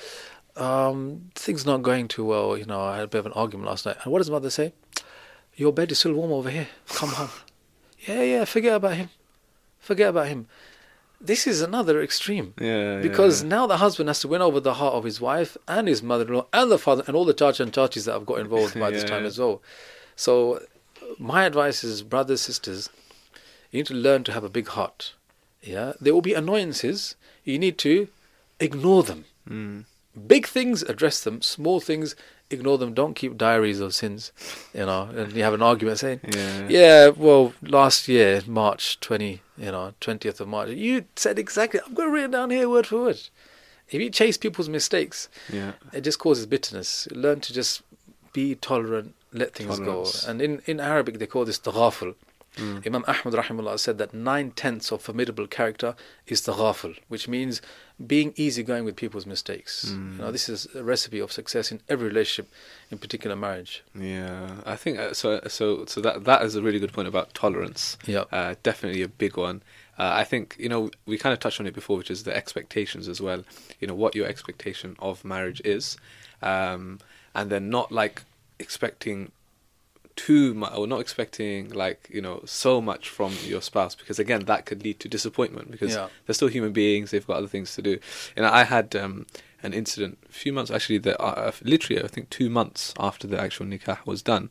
Um, things not going too well. You know, I had a bit of an argument last night." And what does mother say? "Your bed is still warm over here. Come home." Yeah, yeah. Forget about him. Forget about him. This is another extreme. yeah, Because yeah. now the husband has to win over the heart of his wife and his mother-in-law and the father and all the chacha and chachis that have got involved by this Yeah, time yeah. as well. So my advice is, brothers, sisters, you need to learn to have a big heart. Yeah, there will be annoyances. You need to ignore them. Mm. Big things, address them. Small things, ignore them. Don't keep diaries of sins. You know, and you have an argument saying, Yeah. yeah, well, last year, March twenty, you know, twentieth of March, you said exactly, I'm going to write it down here word for word. If you chase people's mistakes, Yeah. it just causes bitterness. Learn to just be tolerant, let things Tolerance. go. And in, in Arabic, they call this taghaful. Mm. Imam Ahmad rahimahullah said that nine-tenths of formidable character is taghaful, which means being easygoing with people's mistakes. Mm. You know, this is a recipe of success in every relationship, in particular marriage. Yeah, I think uh, so. So, so that that is a really good point about tolerance. Yeah. Uh, definitely a big one. Uh, I think you know we kind of touched on it before, which is the expectations as well. You know what your expectation of marriage is, um, and then not like expecting too much or not expecting like you know so much from your spouse, because again that could lead to disappointment because Yeah. they're still human beings, they've got other things to do. And I had um, an incident a few months actually that uh, literally I think two months after the actual nikah was done,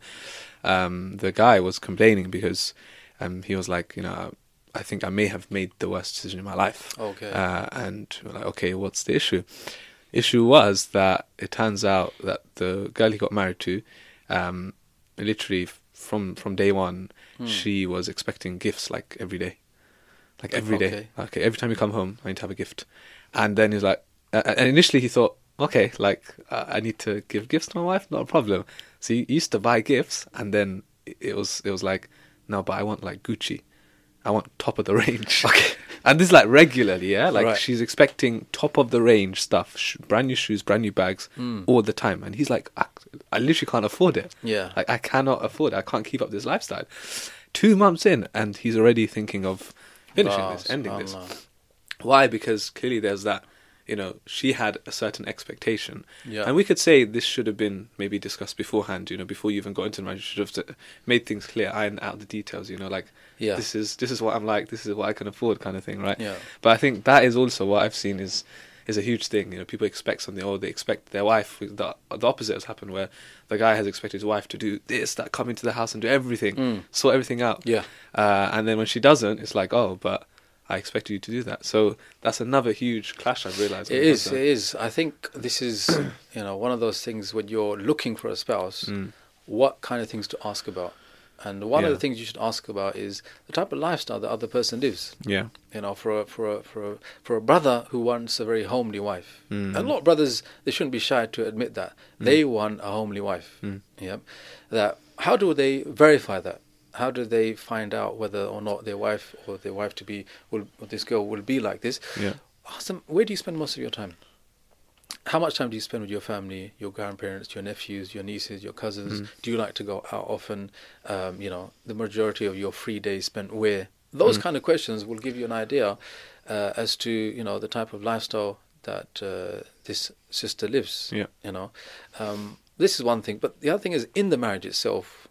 um, the guy was complaining because um, he was like, you know, I think I may have made the worst decision in my life. Okay. Uh, and we're like, okay, what's the issue? Issue was that it turns out that the girl he got married to, um, literally f- from from day one, Hmm. she was expecting gifts like every day, like every day. Okay. Okay, every time you come home, I need to have a gift. And then he's like, uh, and initially he thought, okay, like uh, I need to give gifts to my wife, not a problem. So he used to buy gifts, and then it- it was it was like, no, but I want like Gucci. I want top of the range. Okay. And this is like regularly, yeah? Like Right. she's expecting top of the range stuff, sh- brand new shoes, brand new bags, Mm. all the time. And he's like, I, I literally can't afford it. Yeah. Like I cannot afford it. I can't keep up this lifestyle. Two months in, and he's already thinking of finishing Wow, this, ending this. subhanallah. Why? Because clearly there's that, you know, she had a certain expectation. Yeah. And we could say this should have been maybe discussed beforehand, you know, before you even got into the marriage. You should have made things clear, ironed out the details, you know, like, Yeah. this is this is what I'm like, this is what I can afford kind of thing, right? Yeah. But I think that is also what I've seen is is a huge thing. You know, people expect something, or they expect their wife. The, the opposite has happened, where the guy has expected his wife to do this, that, come into the house and do everything, Mm. sort everything out. Yeah. Uh, and then when she doesn't, it's like, oh, but I expected you to do that. So that's another huge clash I've realised. It is, it is. I think this is, you know, one of those things when you're looking for a spouse, Mm. what kind of things to ask about. And one of Yeah. the things you should ask about is the type of lifestyle the other person lives. Yeah. You know, for a, for a, for a, for a brother who wants a very homely wife. Mm. And a lot of brothers, they shouldn't be shy to admit that. They want a homely wife. Mm. Yeah. That, how do they verify that? How do they find out whether or not their wife or their wife to be, will, or this girl will be like this? Yeah. Ask them, where do you spend most of your time? How much time do you spend with your family, your grandparents, your nephews, your nieces, your cousins? Mm. Do you like to go out often? Um, you know, the majority of your free days spent where? Those Mm. kind of questions will give you an idea uh, as to, you know, the type of lifestyle that uh, this sister lives. Yeah. You know, um, this is one thing. But the other thing is, in the marriage itself,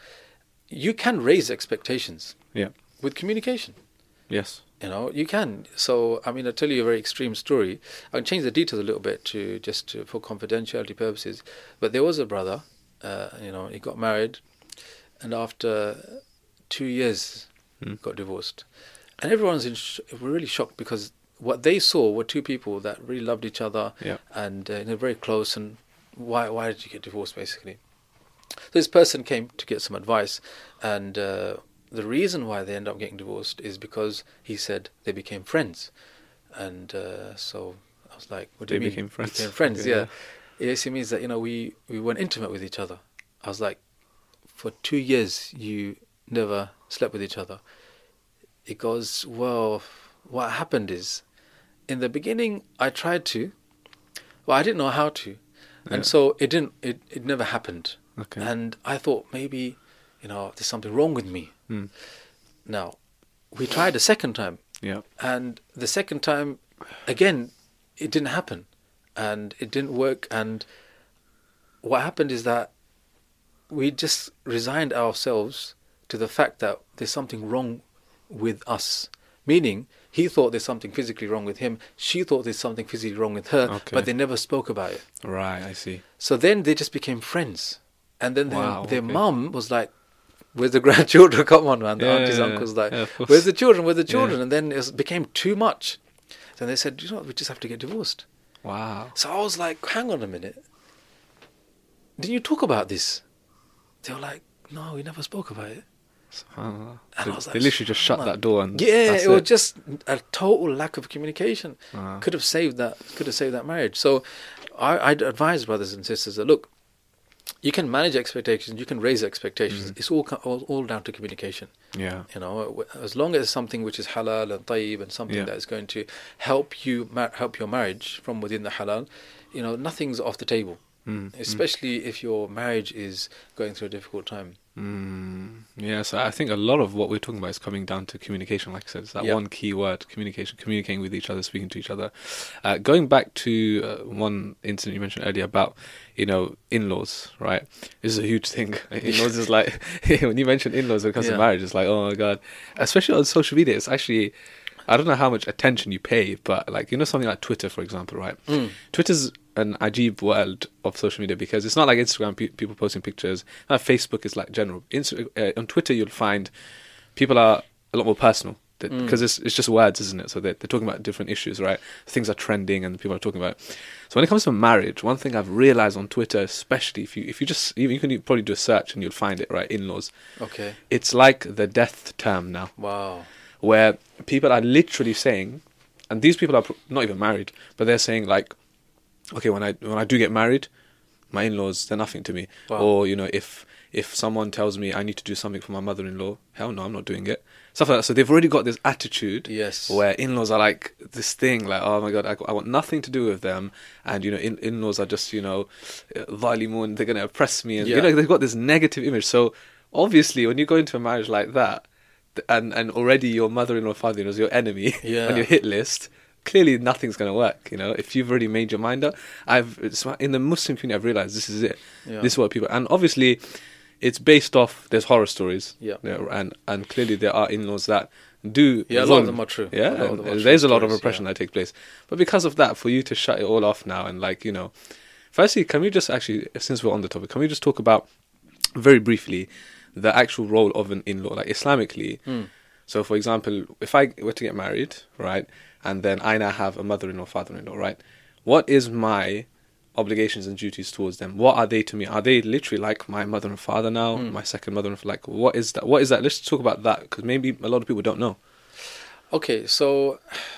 you can raise expectations Yeah. with communication. Yes. You know, you can. So, I mean, I'll tell you a very extreme story. I can change the details a little bit to just to, for confidentiality purposes. But there was a brother, uh, you know, he got married, and after two years, Mm. got divorced. And everyone's in sh- were really shocked, because what they saw were two people that really loved each other, Yeah. and uh, they're very close. And why why did you get divorced, basically? So this person came to get some advice, and uh, the reason why they end up getting divorced is because he said they became friends. And uh, so I was like, what do They you mean? became friends. Became friends, Okay, yeah. yeah. It basically means that, you know, we, we weren't intimate with each other. I was like, for two years you never slept with each other. It goes, well, what happened is, in the beginning I tried to, well, I didn't know how to. And Yeah. so it didn't, it, it never happened. Okay. And I thought, maybe, you know, there's something wrong with me. Mm. Now, we tried a second time, Yeah. and the second time, again, it didn't happen, and it didn't work. And what happened is that we just resigned ourselves to the fact that there's something wrong with us. Meaning, he thought there's something physically wrong with him, she thought there's something physically wrong with her, Okay. but they never spoke about it. Right. I see. So then they just became friends. And then Wow, their, their okay. mum was like, where's the grandchildren? Come on, man. The Yeah, aunties, yeah, uncles, like, yeah, of course. where's the children? Where's the children? Yeah. And then it was, became too much. Then they said, you know, we just have to get divorced. Wow. So I was like, hang on a minute. Didn't you talk about this? They were like, no, we never spoke about it. SubhanAllah. And They, I was like, they literally just shut "Subhanallah." that door and Yeah, that's it was it. just a total lack of communication. Ah. Could have saved that. Could have saved that marriage. So, I, I'd advise brothers and sisters that, look, you can manage expectations, you can raise expectations. Mm. It's all, co- all all down to communication. Yeah. You know, as long as something which is halal and tayyib and something Yeah. that is going to help you ma- help your marriage from within the halal, you know, nothing's off the table. Mm. Especially if your marriage is going through a difficult time. Mm, yeah, so I think a lot of what we're talking about is coming down to communication, like I said. It's that Yeah. one key word, communication, communicating with each other, speaking to each other. Uh, going back to uh, one incident you mentioned earlier about, you know, in-laws, right? This is a huge thing. In-laws is like, when you mention in-laws when it comes Yeah. to marriage, it's like, oh my God. Especially on social media, it's actually, I don't know how much attention you pay, but like, you know, something like Twitter, for example, right? Mm. Twitter's an ajib world of social media because it's not like Instagram, pe- people posting pictures. Uh, Facebook is like general. Insta- uh, on Twitter, you'll find people are a lot more personal that, Mm. because it's it's just words, isn't it? So they're, they're talking about different issues, right? Things are trending and people are talking about it. So when it comes to marriage, one thing I've realized on Twitter, especially if you if you just you, you can probably do a search and you'll find it, right? In-laws. Okay. It's like the death term now, Wow. where people are literally saying, and these people are pr- not even married, but they're saying like, okay, when I when I do get married, my in-laws, they're nothing to me. Wow. Or, you know, if if someone tells me I need to do something for my mother-in-law, hell no, I'm not doing it. Stuff like that. So they've already got this attitude Yes. where in-laws are like this thing, like, oh my God, I, I want nothing to do with them. And, you know, in, in-laws are just, you know, dhalimun, they're going to oppress me. And, Yeah. you know, they've got this negative image. So obviously, when you go into a marriage like that, th- and, and already your mother-in-law, father-in-law is your enemy Yeah. on your hit list, clearly nothing's going to work. You know, if you've already made your mind up, I've it's, in the Muslim community, I've realized this is it. Yeah. This is what people, and obviously, it's based off. There's horror stories. Yeah. You know, and and clearly there are in-laws that do. Yeah, a lot of zulm. them are true. Yeah, A lot of and them are there's true a lot of stories, oppression yeah. that takes place. But because of that, for you to shut it all off now and like you know, firstly, can we just actually, since we're on the topic, can we just talk about very briefly the actual role of an in-law, like Islamically? Mm. So, for example, if I were to get married, right, and then I now have a mother-in-law, father-in-law, right, what is my obligations and duties towards them? What are they to me? Are they literally like my mother and father now, Mm. my second mother and father? Like, what is that? What is that? Let's talk about that, because maybe a lot of people don't know. Okay, so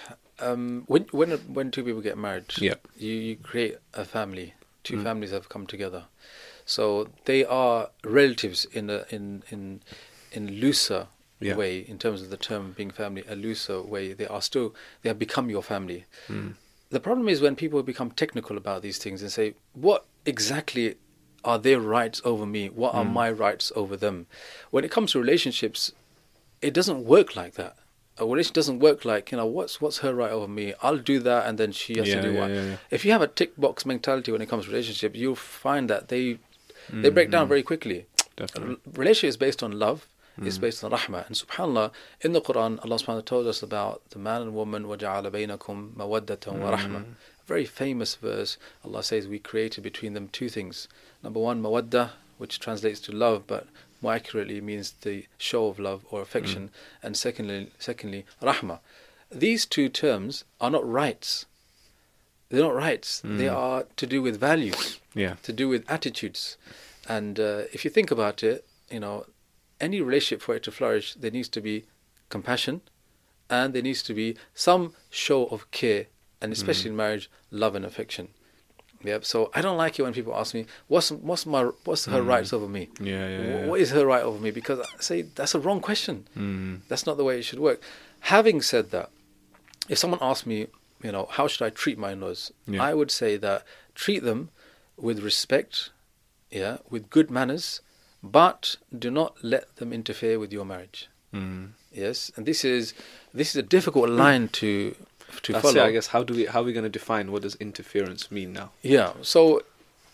um, when when when two people get married, Yeah. you, you create a family. Two Mm. families have come together, so they are relatives in a in in in looser Yeah. way, in terms of the term being family. A looser way, they are still they have become your family. Mm. The problem is when people become technical about these things and say, what exactly are their rights over me? What are Mm. my rights over them? When it comes to relationships, it doesn't work like that. a relationship doesn't work like, you know, what's what's her right over me? I'll do that, and then she has Yeah, to do yeah, what. yeah, yeah. If you have a tick box mentality when it comes to relationships, you'll find that they they break down very quickly. Definitely. A relationship is based on love. It's Mm. based on rahmah. And subhanAllah, in the Quran, Allah subhanahu wa ta'ala told us about the man and woman, وَجَعَلَ بَيْنَكُمْ مَوَدَّةً وَرَحْمَةً. A very famous verse. Allah says we created between them two things. Number one, mawaddah, which translates to love, but more accurately means the show of love or affection. Mm. And secondly, secondly, rahmah. These two terms are not rights. They're not rights. Mm. They are to do with values, Yeah. to do with attitudes. And uh, if you think about it, you know, any relationship, for it to flourish, there needs to be compassion, and there needs to be some show of care, and especially mm. in marriage, love and affection. Yep. So I don't like it when people ask me, "What's what's my what's her mm. rights over me? Yeah, yeah, yeah. What is her right over me?" Because I say that's a wrong question. Mm. That's not the way it should work. Having said that, if someone asked me, you know, how should I treat my in-laws, yeah. I would say that treat them with respect, yeah, with good manners. But do not let them interfere with your marriage. Mm. Yes, and this is this is a difficult line to to That's follow. It, I guess how do we how are we going to define what does interference mean now? Yeah. So,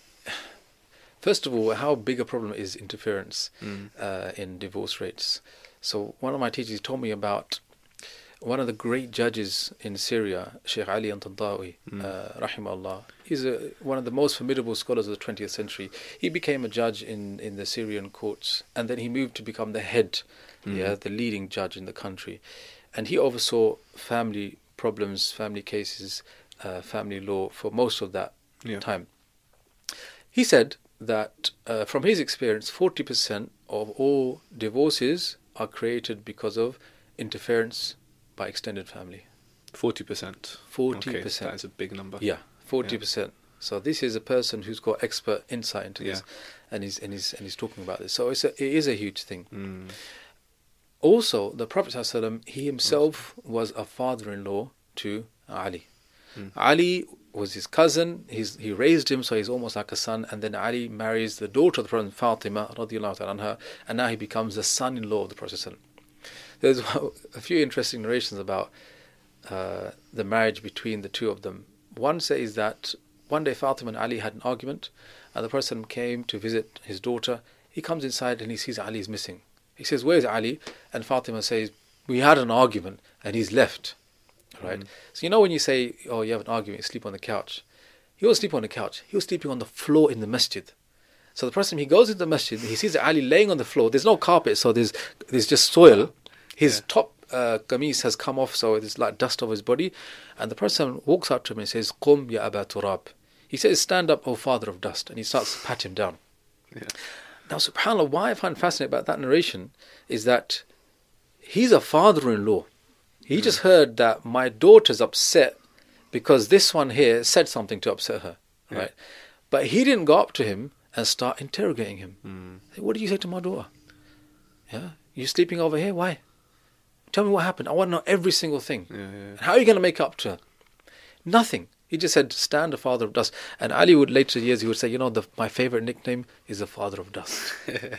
first of all, how big a problem is interference mm. uh, in divorce rates? So one of my teachers told me about one of the great judges in Syria, Sheikh Ali Al-Tantawi, mm. uh, rahimahullah. He's a, one of the most formidable scholars of the twentieth century. He became a judge in, in the Syrian courts, and then he moved to become the head, mm. yeah, the leading judge in the country. And he oversaw family problems, family cases, uh, family law for most of that yeah. time. He said that uh, from his experience, forty percent of all divorces are created because of interference by extended family. forty percent. forty percent. Okay, that is a big number. Yeah, forty percent. Yeah. So this is a person who's got expert insight into yeah. this, and he's and he's and he's talking about this. So it's a, it is a huge thing. Mm. Also, the Prophet ﷺ, he himself was a father-in-law to Ali. Mm. Ali was his cousin. He's he raised him, so he's almost like a son. And then Ali marries the daughter of the Prophet, Fatima, radiallahu ta'ala anha, and now he becomes the son-in-law of the Prophet ﷺ. There's a few interesting narrations about uh, the marriage between the two of them. One says that one day Fatima and Ali had an argument, and the person came to visit his daughter. He comes inside and he sees Ali is missing. He says, "Where is Ali?" And Fatima says, "We had an argument and he's left." Right? Mm. So you know when you say, "Oh, you have an argument, you sleep on the couch." He wasn't sleeping on the couch. He was sleeping on the floor in the masjid. So the person, he goes into the masjid, he sees Ali laying on the floor. There's no carpet, so there's there's just soil. His yeah. top uh, qamis has come off, so there's like dust over his body. And the person walks up to him and says, "Qum ya Aba Turab." He says, "Stand up, O father of dust." And he starts to pat him down. Yeah. Now, subhanAllah, why I find fascinating about that narration is that he's a father-in-law. He mm. just heard that my daughter's upset because this one here said something to upset her. Yeah. Right? But he didn't go up to him and start interrogating him. Mm. "What did you say to my daughter? Yeah, you're sleeping over here? Why? Tell me what happened. I want to know every single thing. Yeah, yeah, yeah. How are you going to make up to her?" Nothing. He just said, "Stand, the father of dust." And Ali would later years, he would say, "You know, the, my favorite nickname is the father of dust."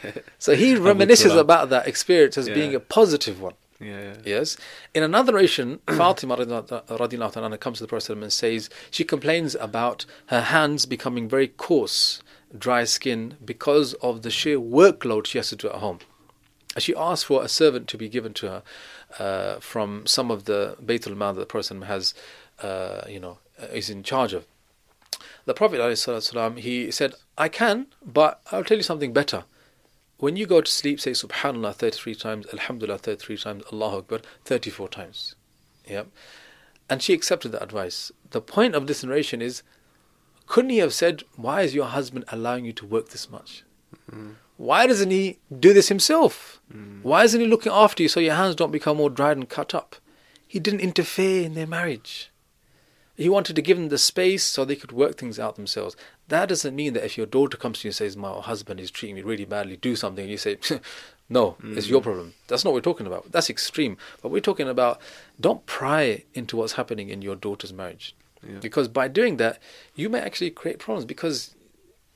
So he reminisces about that experience as yeah. being a positive one. Yeah, yeah. Yes. In another narration, Fatima radiallahu ta'ala comes to the Prophet and says, she complains about her hands becoming very coarse, dry skin, because of the sheer workload she has to do at home. She asked for a servant to be given to her uh, from some of the Baytul Mal that the Prophet has, uh, you know, is in charge of. The Prophet ﷺ, he said, "I can, but I'll tell you something better. When you go to sleep, say Subhanallah thirty-three times, Alhamdulillah thirty-three times, Allahu Akbar thirty-four times." Yeah. And she accepted the advice. The point of this narration is, couldn't he have said, "Why is your husband allowing you to work this much? Mm-hmm. Why doesn't he do this himself? Mm. Why isn't he looking after you so your hands don't become all dried and cut up?" He didn't interfere in their marriage. He wanted to give them the space so they could work things out themselves. That doesn't mean that if your daughter comes to you and says, "My husband is treating me really badly, do something," and you say, "No, mm. it's your problem." That's not what we're talking about. That's extreme. But we're talking about, don't pry into what's happening in your daughter's marriage. Yeah. Because by doing that, you may actually create problems. Because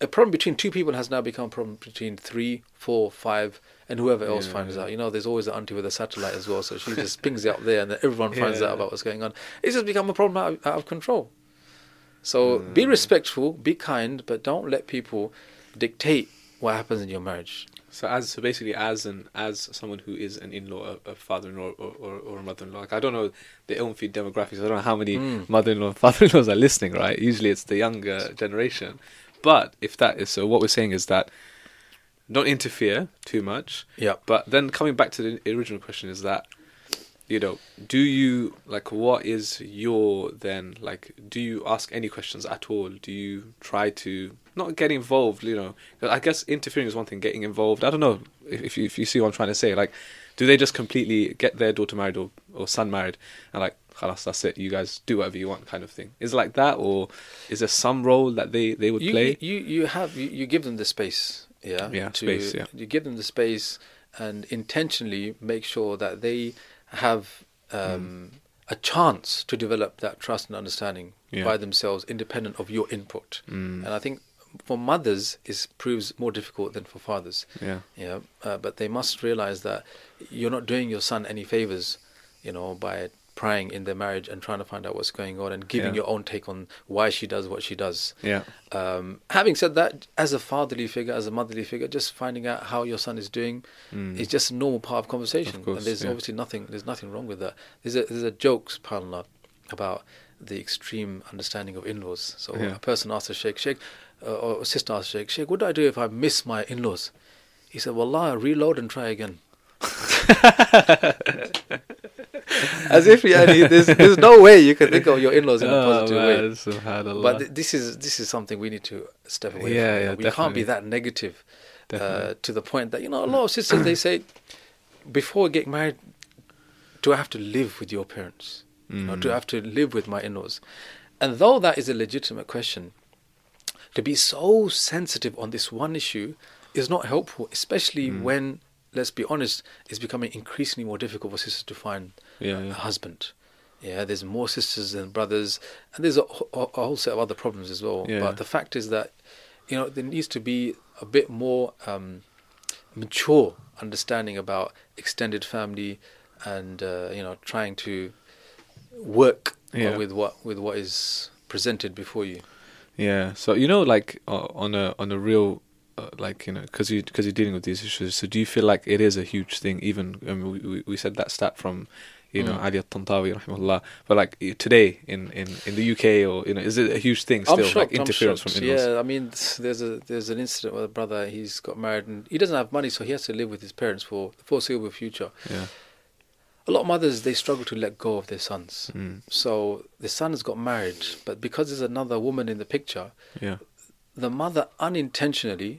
a problem between two people has now become a problem between three, four, five, and whoever else Yeah, finds yeah. out. You know, there's always an auntie with a satellite as well, so she just pings it up there, and then everyone finds Yeah. out about what's going on. It's just become a problem out of, out of control. So be Mm. respectful, be kind, but don't let people dictate what happens in your marriage. So as so basically as an as someone who is an in-law, a, a father-in-law, or, or, or a mother-in-law, like I don't know the own feed demographics. I don't know how many Mm. mother-in-law and father-in-laws are listening. Right? Usually it's the younger generation. But if that is so, what we're saying is that don't interfere too much. Yeah. But then coming back to the original question is that, you know, do you, like, what is your, then, like, do you ask any questions at all? Do you try to not get involved, you know? 'Cause I guess interfering is one thing, getting involved, I don't know if, if, you, if you see what I'm trying to say. Like, do they just completely get their daughter married or, or son married and, like, khalas, that's it, you guys do whatever you want kind of thing? Is it like that, or is there some role that they, they would You, play? you you have you, you give them the space, yeah. Yeah, to, space, yeah. You give them the space and intentionally make sure that they have um, a chance to develop that trust and understanding Yeah. by themselves, independent of your input. Mm. And I think for mothers, it proves more difficult than for fathers. Yeah. Yeah, uh, but they must realize that you're not doing your son any favors, you know, by prying in their marriage and trying to find out what's going on and giving Yeah. your own take on why she does what she does. Yeah. Um, having said that, as a fatherly figure, as a motherly figure, just finding out how your son is doing Mm. is just a normal part of conversation. Of course, and there's yeah. obviously nothing. There's nothing wrong with that. There's a there's a joke, subhanAllah, about the extreme understanding of in-laws. So Yeah. a person asked a sheikh, sheikh, uh, or a sister asked sheikh, sheikh, what do I do if I miss my in-laws? He said, wallah, reload and try again. As if yeah, there's there's no way you can think of your in-laws in a positive way. man, subhanallah. But th- this is this is something we need to step away Yeah, from. You yeah, know, we can't be definitely. that negative uh, Definitely. to the point that, you know, a lot of sisters, they say, before getting married, do I have to live with your parents? You know, do I Mm. have to live with my in-laws? And though that is a legitimate question, to be so sensitive on this one issue is not helpful, especially Mm. when, let's be honest, it's becoming increasingly more difficult for sisters to find Yeah, a yeah. husband. Yeah, there's more sisters than brothers, and there's a, a, a whole set of other problems as well. Yeah. But the fact is that, you know, there needs to be a bit more um, mature understanding about extended family, and uh, you know, trying to work uh, Yeah. with what with what is presented before you. Yeah. So you know, like uh, on a on a real, uh, like you know, because you because you're dealing with these issues. So do you feel like it is a huge thing? Even I mean, we we, we said that stat from, you know, Mm. Ali Al-Tantawi, rahimahullah. But like i- today in, in, in the U K, or you know, is it a huge thing still? I'm shocked. like interference I'm shocked. from in-laws. Yeah, I mean, there's a there's an incident with a brother. He's got married and he doesn't have money, so he has to live with his parents for the foreseeable future. Yeah. A lot of mothers, they struggle to let go of their sons. Mm. So the son has got married, but because there's another woman in the picture, Yeah. the mother unintentionally,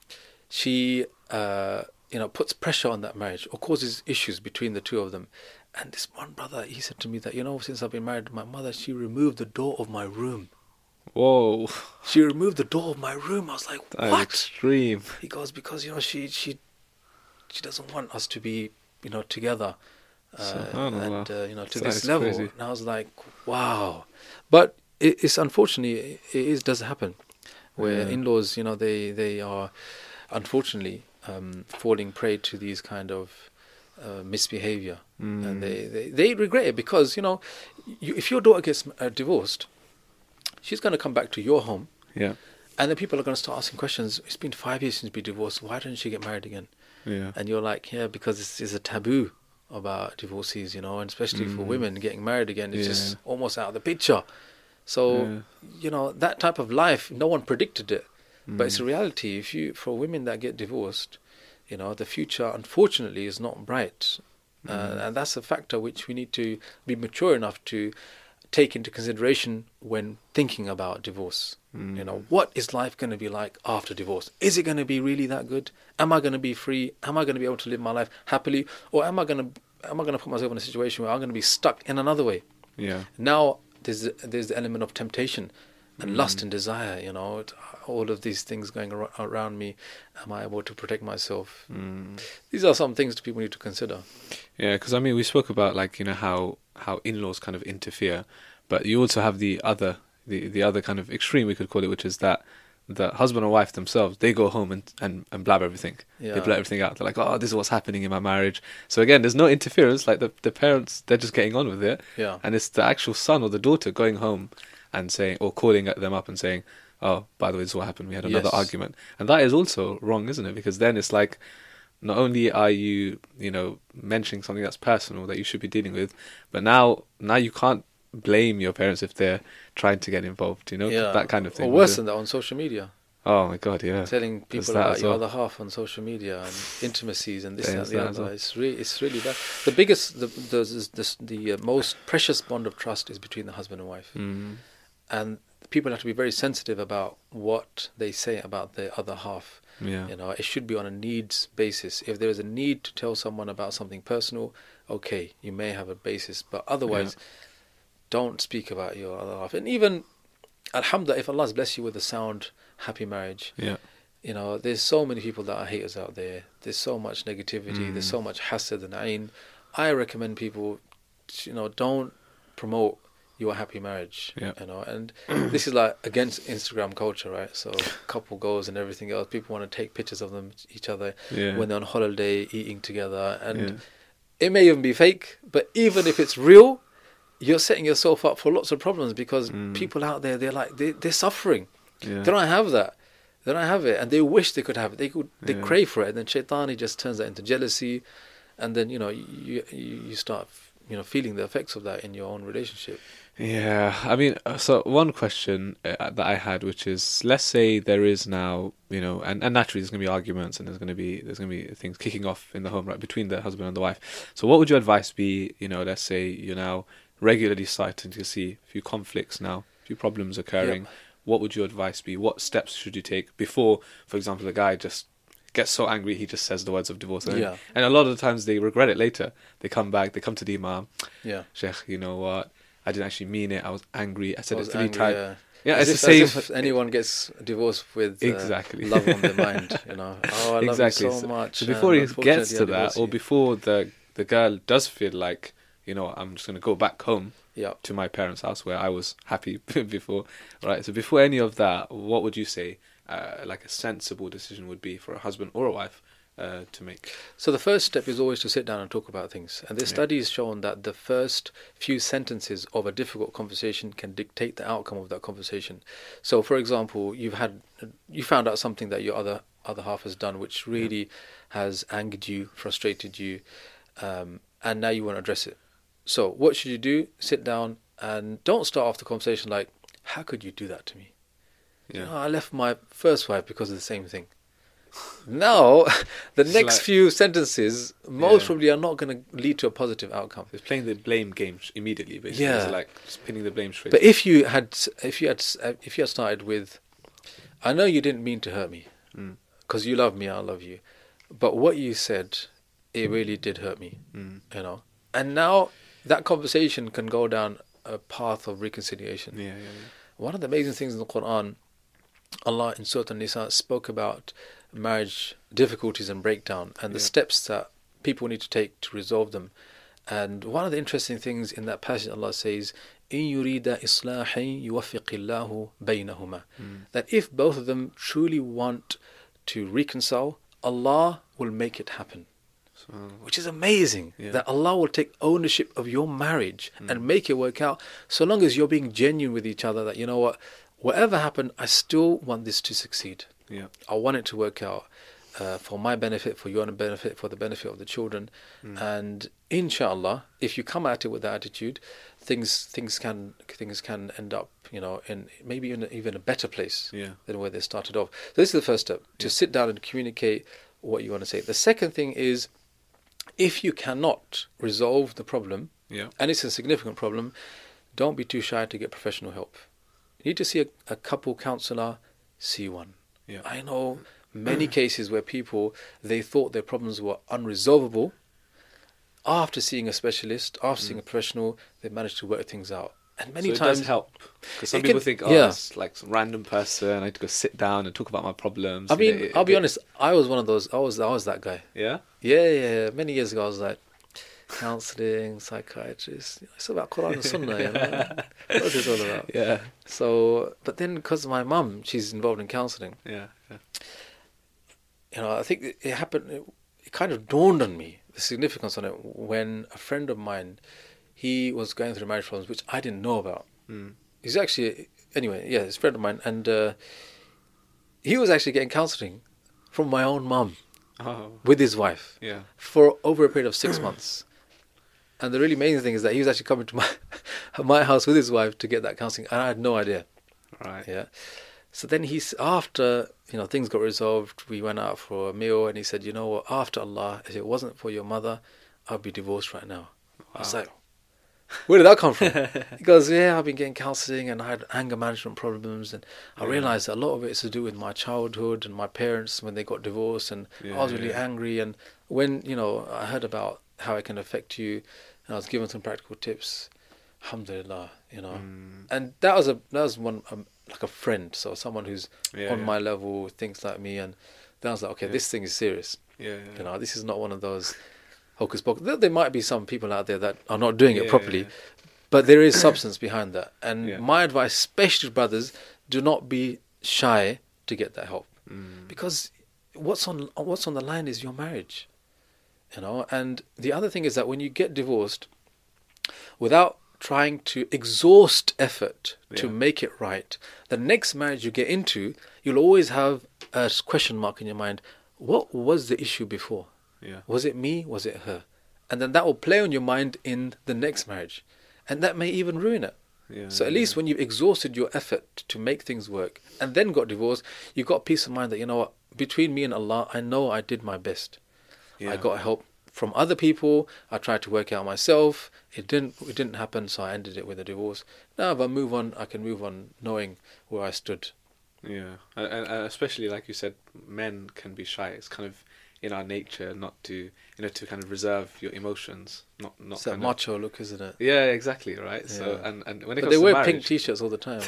she uh, you know, puts pressure on that marriage or causes issues between the two of them. And this one brother, he said to me that, you know, since I've been married to my mother, she removed the door of my room. Whoa. She removed the door of my room. I was like, That is what? extreme. He goes, because, you know, she she she doesn't want us to be, you know, together. Uh, Subhanallah. and uh, you know, to That this is level. crazy. And I was like, wow. But it, it's unfortunately it is does happen, where Yeah. in-laws, you know, they they are unfortunately um, falling prey to these kind of uh, misbehavior, Mm. and they, they they regret it because, you know, you, if your daughter gets uh, divorced, she's going to come back to your home, Yeah. and then people are going to start asking questions. It's been five years since we divorced. Why didn't she get married again? Yeah. And you're like, yeah, because it's, it's a taboo about divorcees, you know, and especially for Mm. women getting married again, it's Yeah. just almost out of the picture. So, Yeah. you know, that type of life, no one predicted it, but it's a Mm. reality. If you, for women that get divorced, you know, the future, unfortunately, is not bright. Uh, Mm. and that's a factor which we need to be mature enough to take into consideration when thinking about divorce. Mm. You know, what is life going to be like after divorce? Is it going to be really that good? Am I going to be free? Am I going to be able to live my life happily? Or am I going to am I going to put myself in a situation where I'm going to be stuck in another way? Yeah. Now there's there's the element of temptation and Mm. lust and desire. You know, it- all of these things going ar- around me. Am I able to protect myself? Mm. These are some things that people need to consider. Yeah, because I mean, we spoke about like you know how how in-laws kind of interfere, but you also have the other the the other kind of extreme we could call it, which is that the husband and wife themselves, they go home and, and, and blab everything. Yeah. They blurt everything out. They're like, oh, this is what's happening in my marriage. So again, there's no interference. Like the, the parents, they're just getting on with it. Yeah. And it's the actual son or the daughter going home and saying, or calling at them up and saying, oh, by the way, this is what happened. We had another Yes. argument. And that is also wrong, isn't it? Because then it's like, not only are you, you know, mentioning something that's personal that you should be dealing with, but now, now you can't blame your parents if they're trying to get involved, you know, Yeah. that kind of thing. Or worse than that, on social media. Oh my God, yeah. Telling There's people that about as your well. other half on social media and intimacies and this There's and the that as other. well. It's really, it's really bad. The biggest, the the the, the uh, most precious bond of trust is between the husband and wife, Mm. and people have to be very sensitive about what they say about their other half. Yeah. You know, it should be on a needs basis. If there is a need to tell someone about something personal, okay, you may have a basis, but otherwise, don't speak about your other half. And even, alhamdulillah, if Allah has blessed you with a sound, happy marriage, Yeah. you know, there's so many people that are haters out there. There's so much negativity. Mm. There's so much hasad and ayn. I recommend people, you know, don't promote your happy marriage. Yeah. You know, and this is like against Instagram culture, right? So couple goals and everything else. People want to take pictures of them, each other, Yeah. when they're on holiday, eating together, and Yeah. it may even be fake. But even if it's real, you're setting yourself up for lots of problems because Mm. people out there, they're like they, they're suffering. Yeah. They don't have that. They don't have it, and they wish they could have it. They could, they Yeah. crave for it, and then shaitani just turns that into jealousy, and then you know you you, you start you know feeling the effects of that in your own relationship. Yeah, I mean, uh, so one question uh, that I had, which is, let's say there is now, you know, and, and naturally there's going to be arguments and there's going to be there's going to be things kicking off in the home, right, between the husband and the wife. So what would your advice be? You know, let's say you're now regularly starting to see a few conflicts now, a few problems occurring. Yep. What would your advice be? What steps should you take before, for example, the guy just gets so angry he just says the words of divorce? And, Yeah. and a lot of the times they regret it later. They come back, they come to the imam, Yeah, Sheikh, you know what? I didn't actually mean it. I was angry. I said I it was three angry, times. yeah. Yeah, as it's if, the same. as if anyone gets divorced with uh, Exactly. love on their mind, you know. Oh, I love exactly. you so much. So before and he gets to unfortunately I that, or divorce you. before the the girl does feel like, you know, I'm just going to go back home yeah, to my parents' house where I was happy before, right? So before any of that, what would you say, uh, like a sensible decision would be for a husband or a wife uh, to make? So the first step is always to sit down and talk about things. And this Yeah. study has shown that the first few sentences of a difficult conversation can dictate the outcome of that conversation. So, for example, you've had you found out something that your other other half has done, which really has angered you, frustrated you, um, and now you want to address it. So, what should you do? Sit down and don't start off the conversation like, "How could you do that to me? Yeah. "Oh, I left my first wife because of the same thing." Now, the It's next like- few sentences most Yeah. probably are not going to lead to a positive outcome. It's playing the blame game sh- immediately, basically. Yeah. It's like just pinning the blame straight. But if you had, if you had, if you had started with, "I know you didn't mean to hurt me, Mm. because you love me, I love you, but what you said, it really did hurt me," Mm. you know. And now that conversation can go down a path of reconciliation. Yeah, yeah, yeah. One of the amazing things in the Quran, Allah in Surah An-Nisa spoke about marriage difficulties and breakdown and the Yeah. steps that people need to take to resolve them. And one of the interesting things in that passage, Allah says, "In yurida islahin yuwaffiqillahu baynahuma," that if both of them truly want to reconcile, Allah will make it happen. So, Which is amazing, Yeah. that Allah will take ownership of your marriage and make it work out, so long as you're being genuine with each other, that, you know what, whatever happened, I still want this to succeed. yeah. I want it to work out uh, for my benefit, for your benefit, for the benefit of the children. And inshallah, if you come at it with that attitude, things things can things can end up, you know, in maybe in a, even a better place Yeah. than where they started off. So this is the first step, to sit down and communicate what you want to say. The second thing is, if you cannot resolve the problem, Yeah. and it's a significant problem, don't be too shy to get professional help. You need to see a, a couple counselor, see one. Yeah. I know many cases where people, they thought their problems were unresolvable. After seeing a specialist, after seeing a professional, they managed to work things out. And many so it times does help. Because some it people can- think, oh, yeah. it's like some random person. I need to go sit down and talk about my problems. I You know, mean, it- I'll be it- honest, I was one of those, I was I was that guy. Yeah? Yeah, yeah, yeah. Many years ago I was like, counselling, psychiatrist. It's about Quran and Sunnah, you know. What is it all about? Yeah. So, but then because my mum, she's involved in counselling. Yeah. Yeah. You know, I think it, it happened. It, it kind of dawned on me the significance on it when a friend of mine, he was going through marriage problems which I didn't know about. Mm. He's actually anyway, yeah, he's a friend of mine, and uh, he was actually getting counselling from my own mum Oh. with his wife Yeah. for over a period of six months. And the really amazing thing is that he was actually coming to my my house with his wife to get that counselling, and I had no idea. Right. Yeah. So then he's after you know things got resolved. We went out for a meal, and he said, "You know what? After Allah, if it wasn't for your mother, I'd be divorced right now." I was like, "Where did that come from?" He goes, "Yeah, I've been getting counselling, and I had anger management problems, and I Yeah. realised that a lot of it is to do with my childhood and my parents when they got divorced, and Yeah, I was really yeah. angry. And when you know I heard about how it can affect you, and I was given some practical tips. Alhamdulillah, you know." Mm. And that was a that was one um, like a friend, so someone who's Yeah, on yeah. my level, thinks like me, and then I was like, okay, Yeah. this thing is serious. Yeah. Yeah. You know, this is not one of those hocus pocus. There, there might be some people out there that are not doing it Yeah, properly, yeah. but there is substance behind that. And Yeah. my advice, especially to brothers, do not be shy to get that help, Mm. because what's on what's on the line is your marriage. You know, and the other thing is that when you get divorced, without trying to exhaust effort to Yeah. make it right, the next marriage you get into, you'll always have a question mark in your mind. What was the issue before? Yeah. Was it me? Was it her? And then that will play on your mind in the next marriage. And that may even ruin it. Yeah. So at yeah, least when you've exhausted your effort to make things work and then got divorced, you got peace of mind that, you know what, between me and Allah, I know I did my best. yeah. I got help from other people. I tried to work it out myself. It didn't. It didn't happen, so I ended it with a divorce. Now, if I move on, I can move on knowing where I stood. Yeah, and, and and especially like you said, men can be shy. It's kind of in our nature not to, you know, to kind of reserve your emotions, not not. It's that kind of- macho look, isn't it? Yeah, exactly, right. So Yeah. and and when it But comes they to wear marriage, pink t-shirts all the time.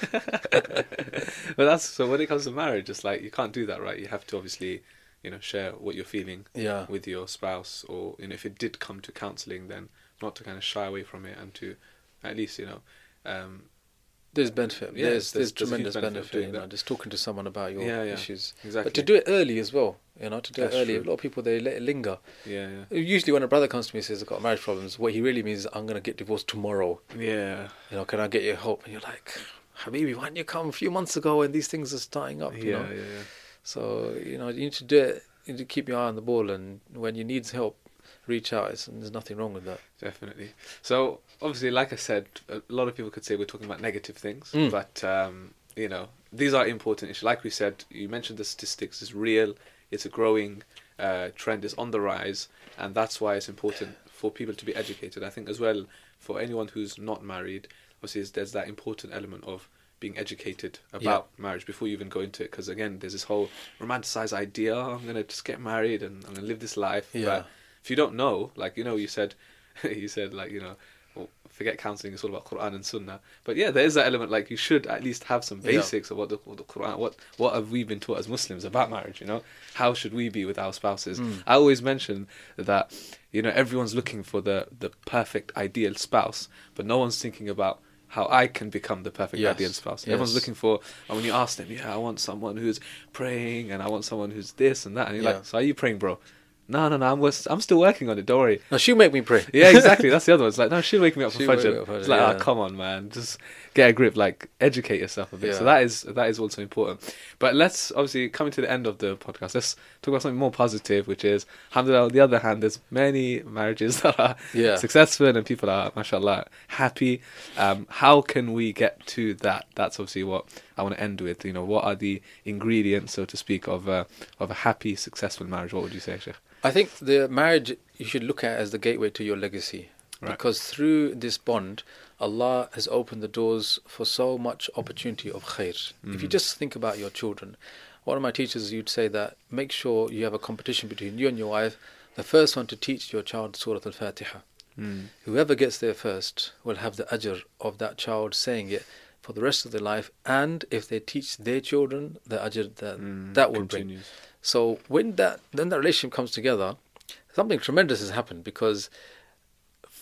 but that's so when it comes to marriage, it's like you can't do that, right? You have to obviously, you know, share what you're feeling Yeah. with your spouse, or you know, if it did come to counselling, then not to kind of shy away from it, and to at least, you know, um, There's benefit. Yeah, there's, there's- there's there's a huge tremendous benefit of benefit, doing you know, that. just talking to someone about your Yeah, yeah. issues. exactly. But to do it early as well, you know, to do That's it early. true. A lot of people, they let it linger. yeah, yeah, Usually when a brother comes to me and says, I've got marriage problems, what he really means is, I'm going to get divorced tomorrow. yeah, You know, can I get your help? And you're like, Habibi, why didn't you come a few months ago when these things are starting up, you yeah, know? yeah, yeah. So, you know, you need to do it, you need to keep your eye on the ball, and when you need help, reach out. It's, and there's nothing wrong with that. Definitely. So obviously, like I said, a lot of people could say we're talking about negative things, Mm. but um, you know, these are important issues. Like we said, you mentioned the statistics is real. It's a growing uh, trend. It's on the rise, and that's why it's important for people to be educated. I think as well for anyone who's not married, obviously there's that important element of being educated about marriage before you even go into it. Because again, there's this whole romanticized idea: oh, I'm gonna just get married and I'm gonna live this life. Yeah. But if you don't know, like, you know, you said, you said like, you know, well, forget counselling, it's all about Quran and Sunnah. But yeah, there is that element, like, you should at least have some Yeah. basics of what the, what the Quran, what what have we been taught as Muslims about marriage, you know? How should we be with our spouses? Mm. I always mention that, you know, everyone's looking for the, the perfect ideal spouse, but no one's thinking about how I can become the perfect Yes. ideal spouse. Yes. Everyone's looking for, and when you ask them, yeah, I want someone who's praying, and I want someone who's this and that, and you're Yeah. like, so are you praying, bro? No, no, no, I'm, was- I'm still working on it, don't worry. No, she'll make me pray. Yeah, exactly. That's the other one. It's like, no, she'll wake me up for She'll wake me Fajr. up for It's Fajr, like, yeah. oh, come on, man. Just get a grip. Like, educate yourself a bit. So Yeah. that is that is also important. But let's, obviously, coming to the end of the podcast, let's talk about something more positive, which is, alhamdulillah, on the other hand, there's many marriages that are Yeah. successful and people are, mashallah, happy. Um, how can we get to that? That's obviously what I want to end with. You know, what are the ingredients, so to speak, of, uh, of a happy, successful marriage? What would you say, Sheikh? I think the marriage you should look at as the gateway to your legacy. Right. Because through this bond, Allah has opened the doors for so much opportunity of khair. If you Mhm. just think about your children, one of my teachers, you'd say that make sure you have a competition between you and your wife. The first one to teach your child Surah Al-Fatiha. Mm. Whoever gets there first will have the ajr of that child saying it for the rest of their life. And if they teach their children, the ajr that, Mm. that will bring. Continues. So when that then that relationship comes together, something tremendous has happened, because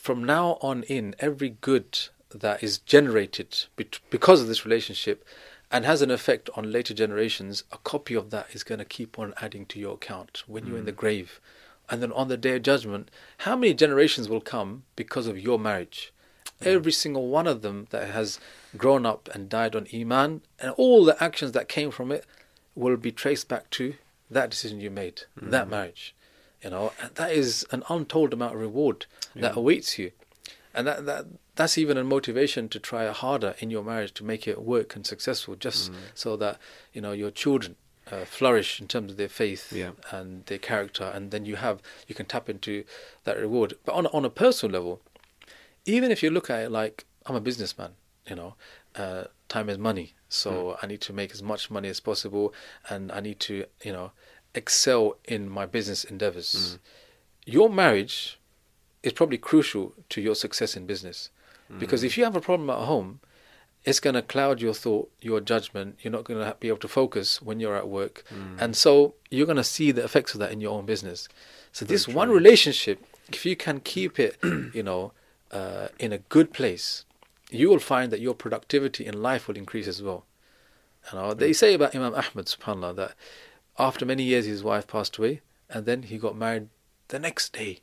from now on in, every good that is generated bet- because of this relationship and has an effect on later generations, a copy of that is going to keep on adding to your account when you're in the grave. And then on the Day of Judgment, how many generations will come because of your marriage? Yeah. Every single one of them that has grown up and died on Iman, and all the actions that came from it will be traced back to that decision you made, mm. that marriage. You know, and that is an untold amount of reward yeah. that awaits you. And that, that that's even a motivation to try harder in your marriage to make it work and successful, just mm. so that, you know, your children uh, flourish in terms of their faith yeah. and their character, and then you have you can tap into that reward. But on on a personal level, even if you look at it like, I'm a businessman, you know, uh, time is money, so mm. I need to make as much money as possible, and I need to, you know, excel in my business endeavors. Mm. Your marriage is probably crucial to your success in business. Because if you have a problem at home, it's going to cloud your thought, your judgment. You're not going to be able to focus when you're at work. Mm. And so you're going to see the effects of that in your own business. So Very this true. One relationship, if you can keep it, you know, uh, in a good place, you will find that your productivity in life will increase as well. You know, they say about Imam Ahmad, subhanAllah, that after many years his wife passed away, and then he got married the next day.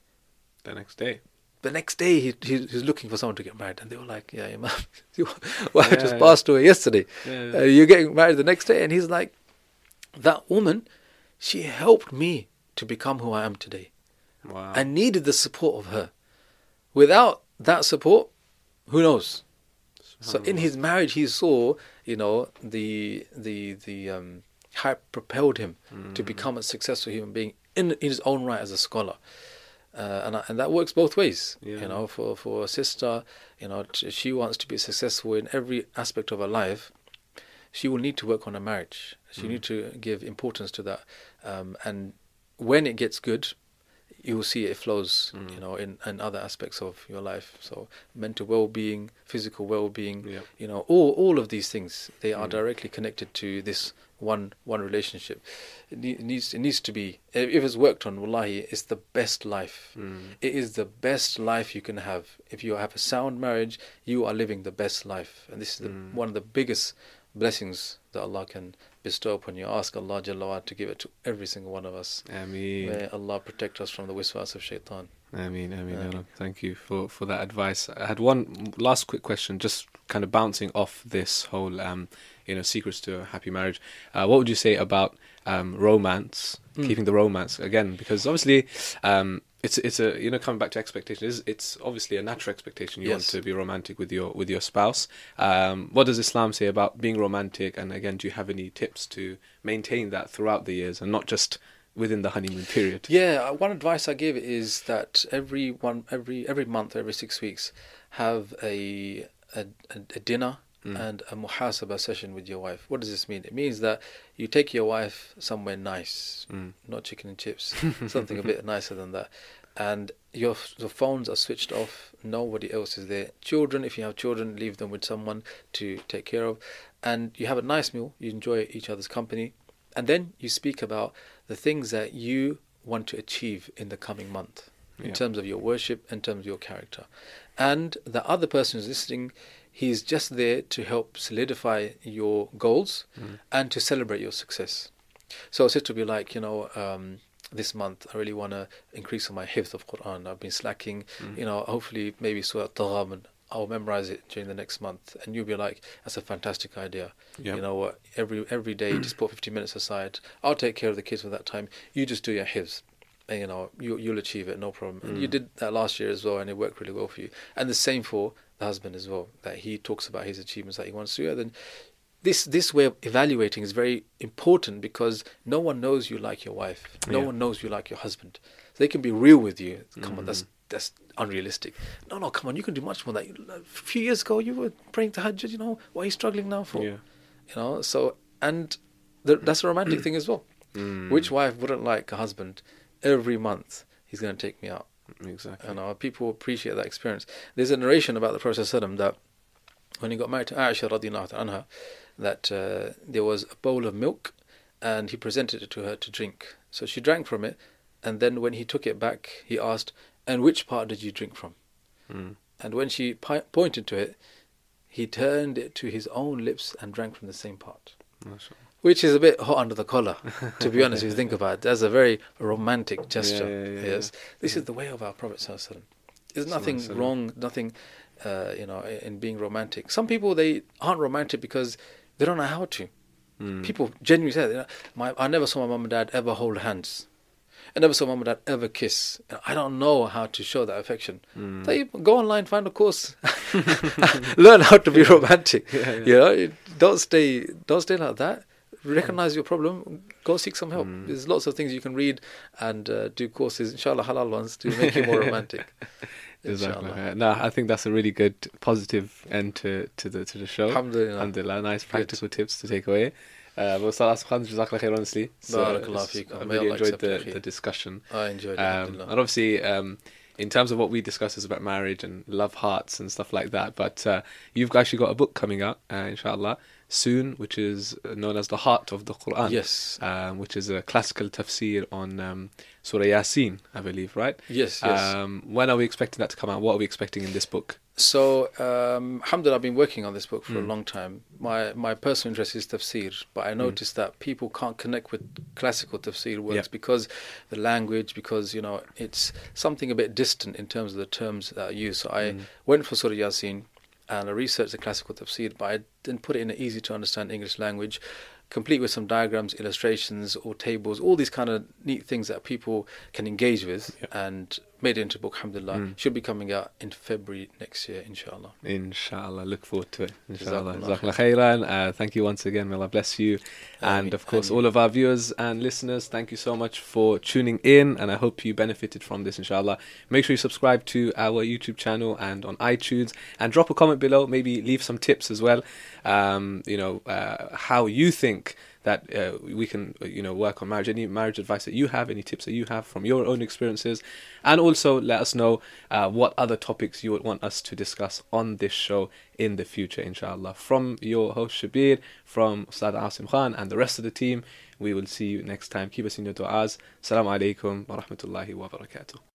The next day? The next day, he, he he's looking for someone to get married, and they were like, "Yeah, Imam, your wife yeah, just yeah. passed away yesterday. Yeah, yeah. Uh, you're getting married the next day." And he's like, "That woman, she helped me to become who I am today. Wow. I needed the support of her. Without that support, who knows?" So in his marriage, he saw, you know, the the the um, how it propelled him mm. to become a successful human being in, in his own right as a scholar. Uh, and and that works both ways, yeah. you know. For for a sister, you know, t- she wants to be successful in every aspect of her life. She will need to work on her marriage. She mm. need to give importance to that. Um, and when it gets good, you will see it flows, mm. you know, in, in other aspects of your life. So mental well-being, physical well-being, yeah. you know, all all of these things, they are mm. directly connected to this one one relationship. It, ne- it needs it needs to be, if it's worked on, wallahi, it's the best life. Mm. It is the best life you can have. If you have a sound marriage, you are living the best life. And this is the, mm. one of the biggest blessings that Allah can bestow upon you. Ask Allah Jalla wa to give it to every single one of us. Ameen. May Allah protect us from the wiswas of shaitan. Ameen, ameen, Ameen. ameen. Thank you for, for that advice. I had one last quick question, just kind of bouncing off this whole, um, you know, secrets to a happy marriage. Uh, what would you say about um, romance, mm. keeping the romance again? Because obviously, um, it's it's a you know coming back to expectations. It's, it's obviously a natural expectation. You yes. want to be romantic with your with your spouse. Um, what does Islam say about being romantic? And again, do you have any tips to maintain that throughout the years and not just within the honeymoon period? Yeah, one advice I give is that every one every every month, every six weeks, have a a, a dinner mm. and a muhasabah session with your wife. What does this mean? It means that you take your wife somewhere nice, mm. not chicken and chips, something a bit nicer than that. And your your phones are switched off. Nobody else is there. Children, if you have children, leave them with someone to take care of. And you have a nice meal. You enjoy each other's company. And then you speak about the things that you want to achieve in the coming month in yeah. terms of your worship, in terms of your character. And the other person who's listening, he's just there to help solidify your goals mm. and to celebrate your success. So it's to be like, you know, um, this month I really want to increase on my hifz of Quran. I've been slacking, mm. you know, hopefully maybe Surah Taghabun, I'll memorize it during the next month. And you'll be like, that's a fantastic idea. Yep. You know what, every every day just put fifteen minutes aside. I'll take care of the kids for that time. You just do your hifz. And, you know, you, you'll achieve it, no problem. Mm. And you did that last year as well, and it worked really well for you. And the same for the husband as well, that he talks about his achievements that he wants to do. And then this this way of evaluating is very important, because no one knows you like your wife. No yeah. one knows you like your husband. So they can be real with you. Come mm. on, that's that's unrealistic. No, no, come on, you can do much more than that. A few years ago, you were praying tahajjud, you know, what are you struggling now for? Yeah. You know, so, and the, that's a romantic thing as well. Mm. Which wife wouldn't like a husband every month, he's going to take me out? Exactly. You know, people appreciate that experience. There's a narration about the Prophet ﷺ that when he got married to Aisha radiyallahu anha, that uh, there was a bowl of milk and he presented it to her to drink. So she drank from it, and then when he took it back, he asked, and which part did you drink from? Mm. And when she pi- pointed to it, he turned it to his own lips and drank from the same part. Mashallah. Which is a bit hot under the collar, to be honest, if you think about it. That's a very romantic gesture. Yeah, yeah, yeah, yes, yeah. This is the way of our Prophet Sallallahu Alaihi Wasallam. There's nothing Sallallahu Alaihi Wasallam. wrong, nothing, uh, you know, in being romantic. Some people, they aren't romantic because they don't know how to. Mm. People genuinely say, you know, my, I never saw my mum and dad ever hold hands. I never saw mum and dad ever kiss. I don't know how to show that affection. Mm. They go online, find a course, learn how to be romantic. Yeah, yeah. You know, don't stay, don't stay like that. Recognize your problem, go seek some help. Mm. There's lots of things you can read and uh, do courses, inshallah halal ones, to make you more romantic. Jazakallah Inshallah. khair. No, I think that's a really good positive end to, to the to the show. Alhamdulillah. Alhamdulillah. Nice practical tips to take away. Uh, but Ustaz Asfan, Jazakallah khair, honestly. Barakallah it's- feekum. I May really Allah enjoyed accept the, it, akhi. the discussion. I enjoyed it. Um, alhamdulillah. and obviously, um, in terms of what we discussed is about marriage and love hearts and stuff like that. But uh, you've actually got a book coming out, uh, inshallah, soon, which is known as The Heart of the Quran. Yes. Um, which is a classical tafsir on um, Surah Yasin, I believe, right? Yes, yes. Um, when are we expecting that to come out? What are we expecting in this book? So, um, alhamdulillah, I've been working on this book for a Mm. long time. My my personal interest is tafsir, but I noticed that people can't connect with classical tafsir works Yeah. because the language, because, you know, it's something a bit distant in terms of the terms that are used. So I Mm. went for Surah Yasin and I researched the classical tafsir, but I didn't put it in an easy to understand English language, complete with some diagrams, illustrations, or tables, all these kind of neat things that people can engage with, Yeah. and made it into a book, alhamdulillah. Mm. Should be coming out in February next year, inshallah. Inshallah, look forward to it. Inshallah. Jazakallah Jazakallah khairan. Uh, thank you once again. May Allah bless you. And Ameen. of course, Ameen. all of our viewers and listeners, thank you so much for tuning in. And I hope you benefited from this, inshallah. Make sure you subscribe to our YouTube channel and on iTunes. And drop a comment below. Maybe leave some tips as well. Um, you know, uh, how you think that uh, we can, uh, you know, work on marriage. Any marriage advice that you have, any tips that you have from your own experiences, and also let us know uh, what other topics you would want us to discuss on this show in the future, inshallah. From your host Shabir, from Ustad Asim Khan, and the rest of the team, we will see you next time. Keep us in your du'as. Assalamu alaikum wa rahmatullahi wa barakatuh.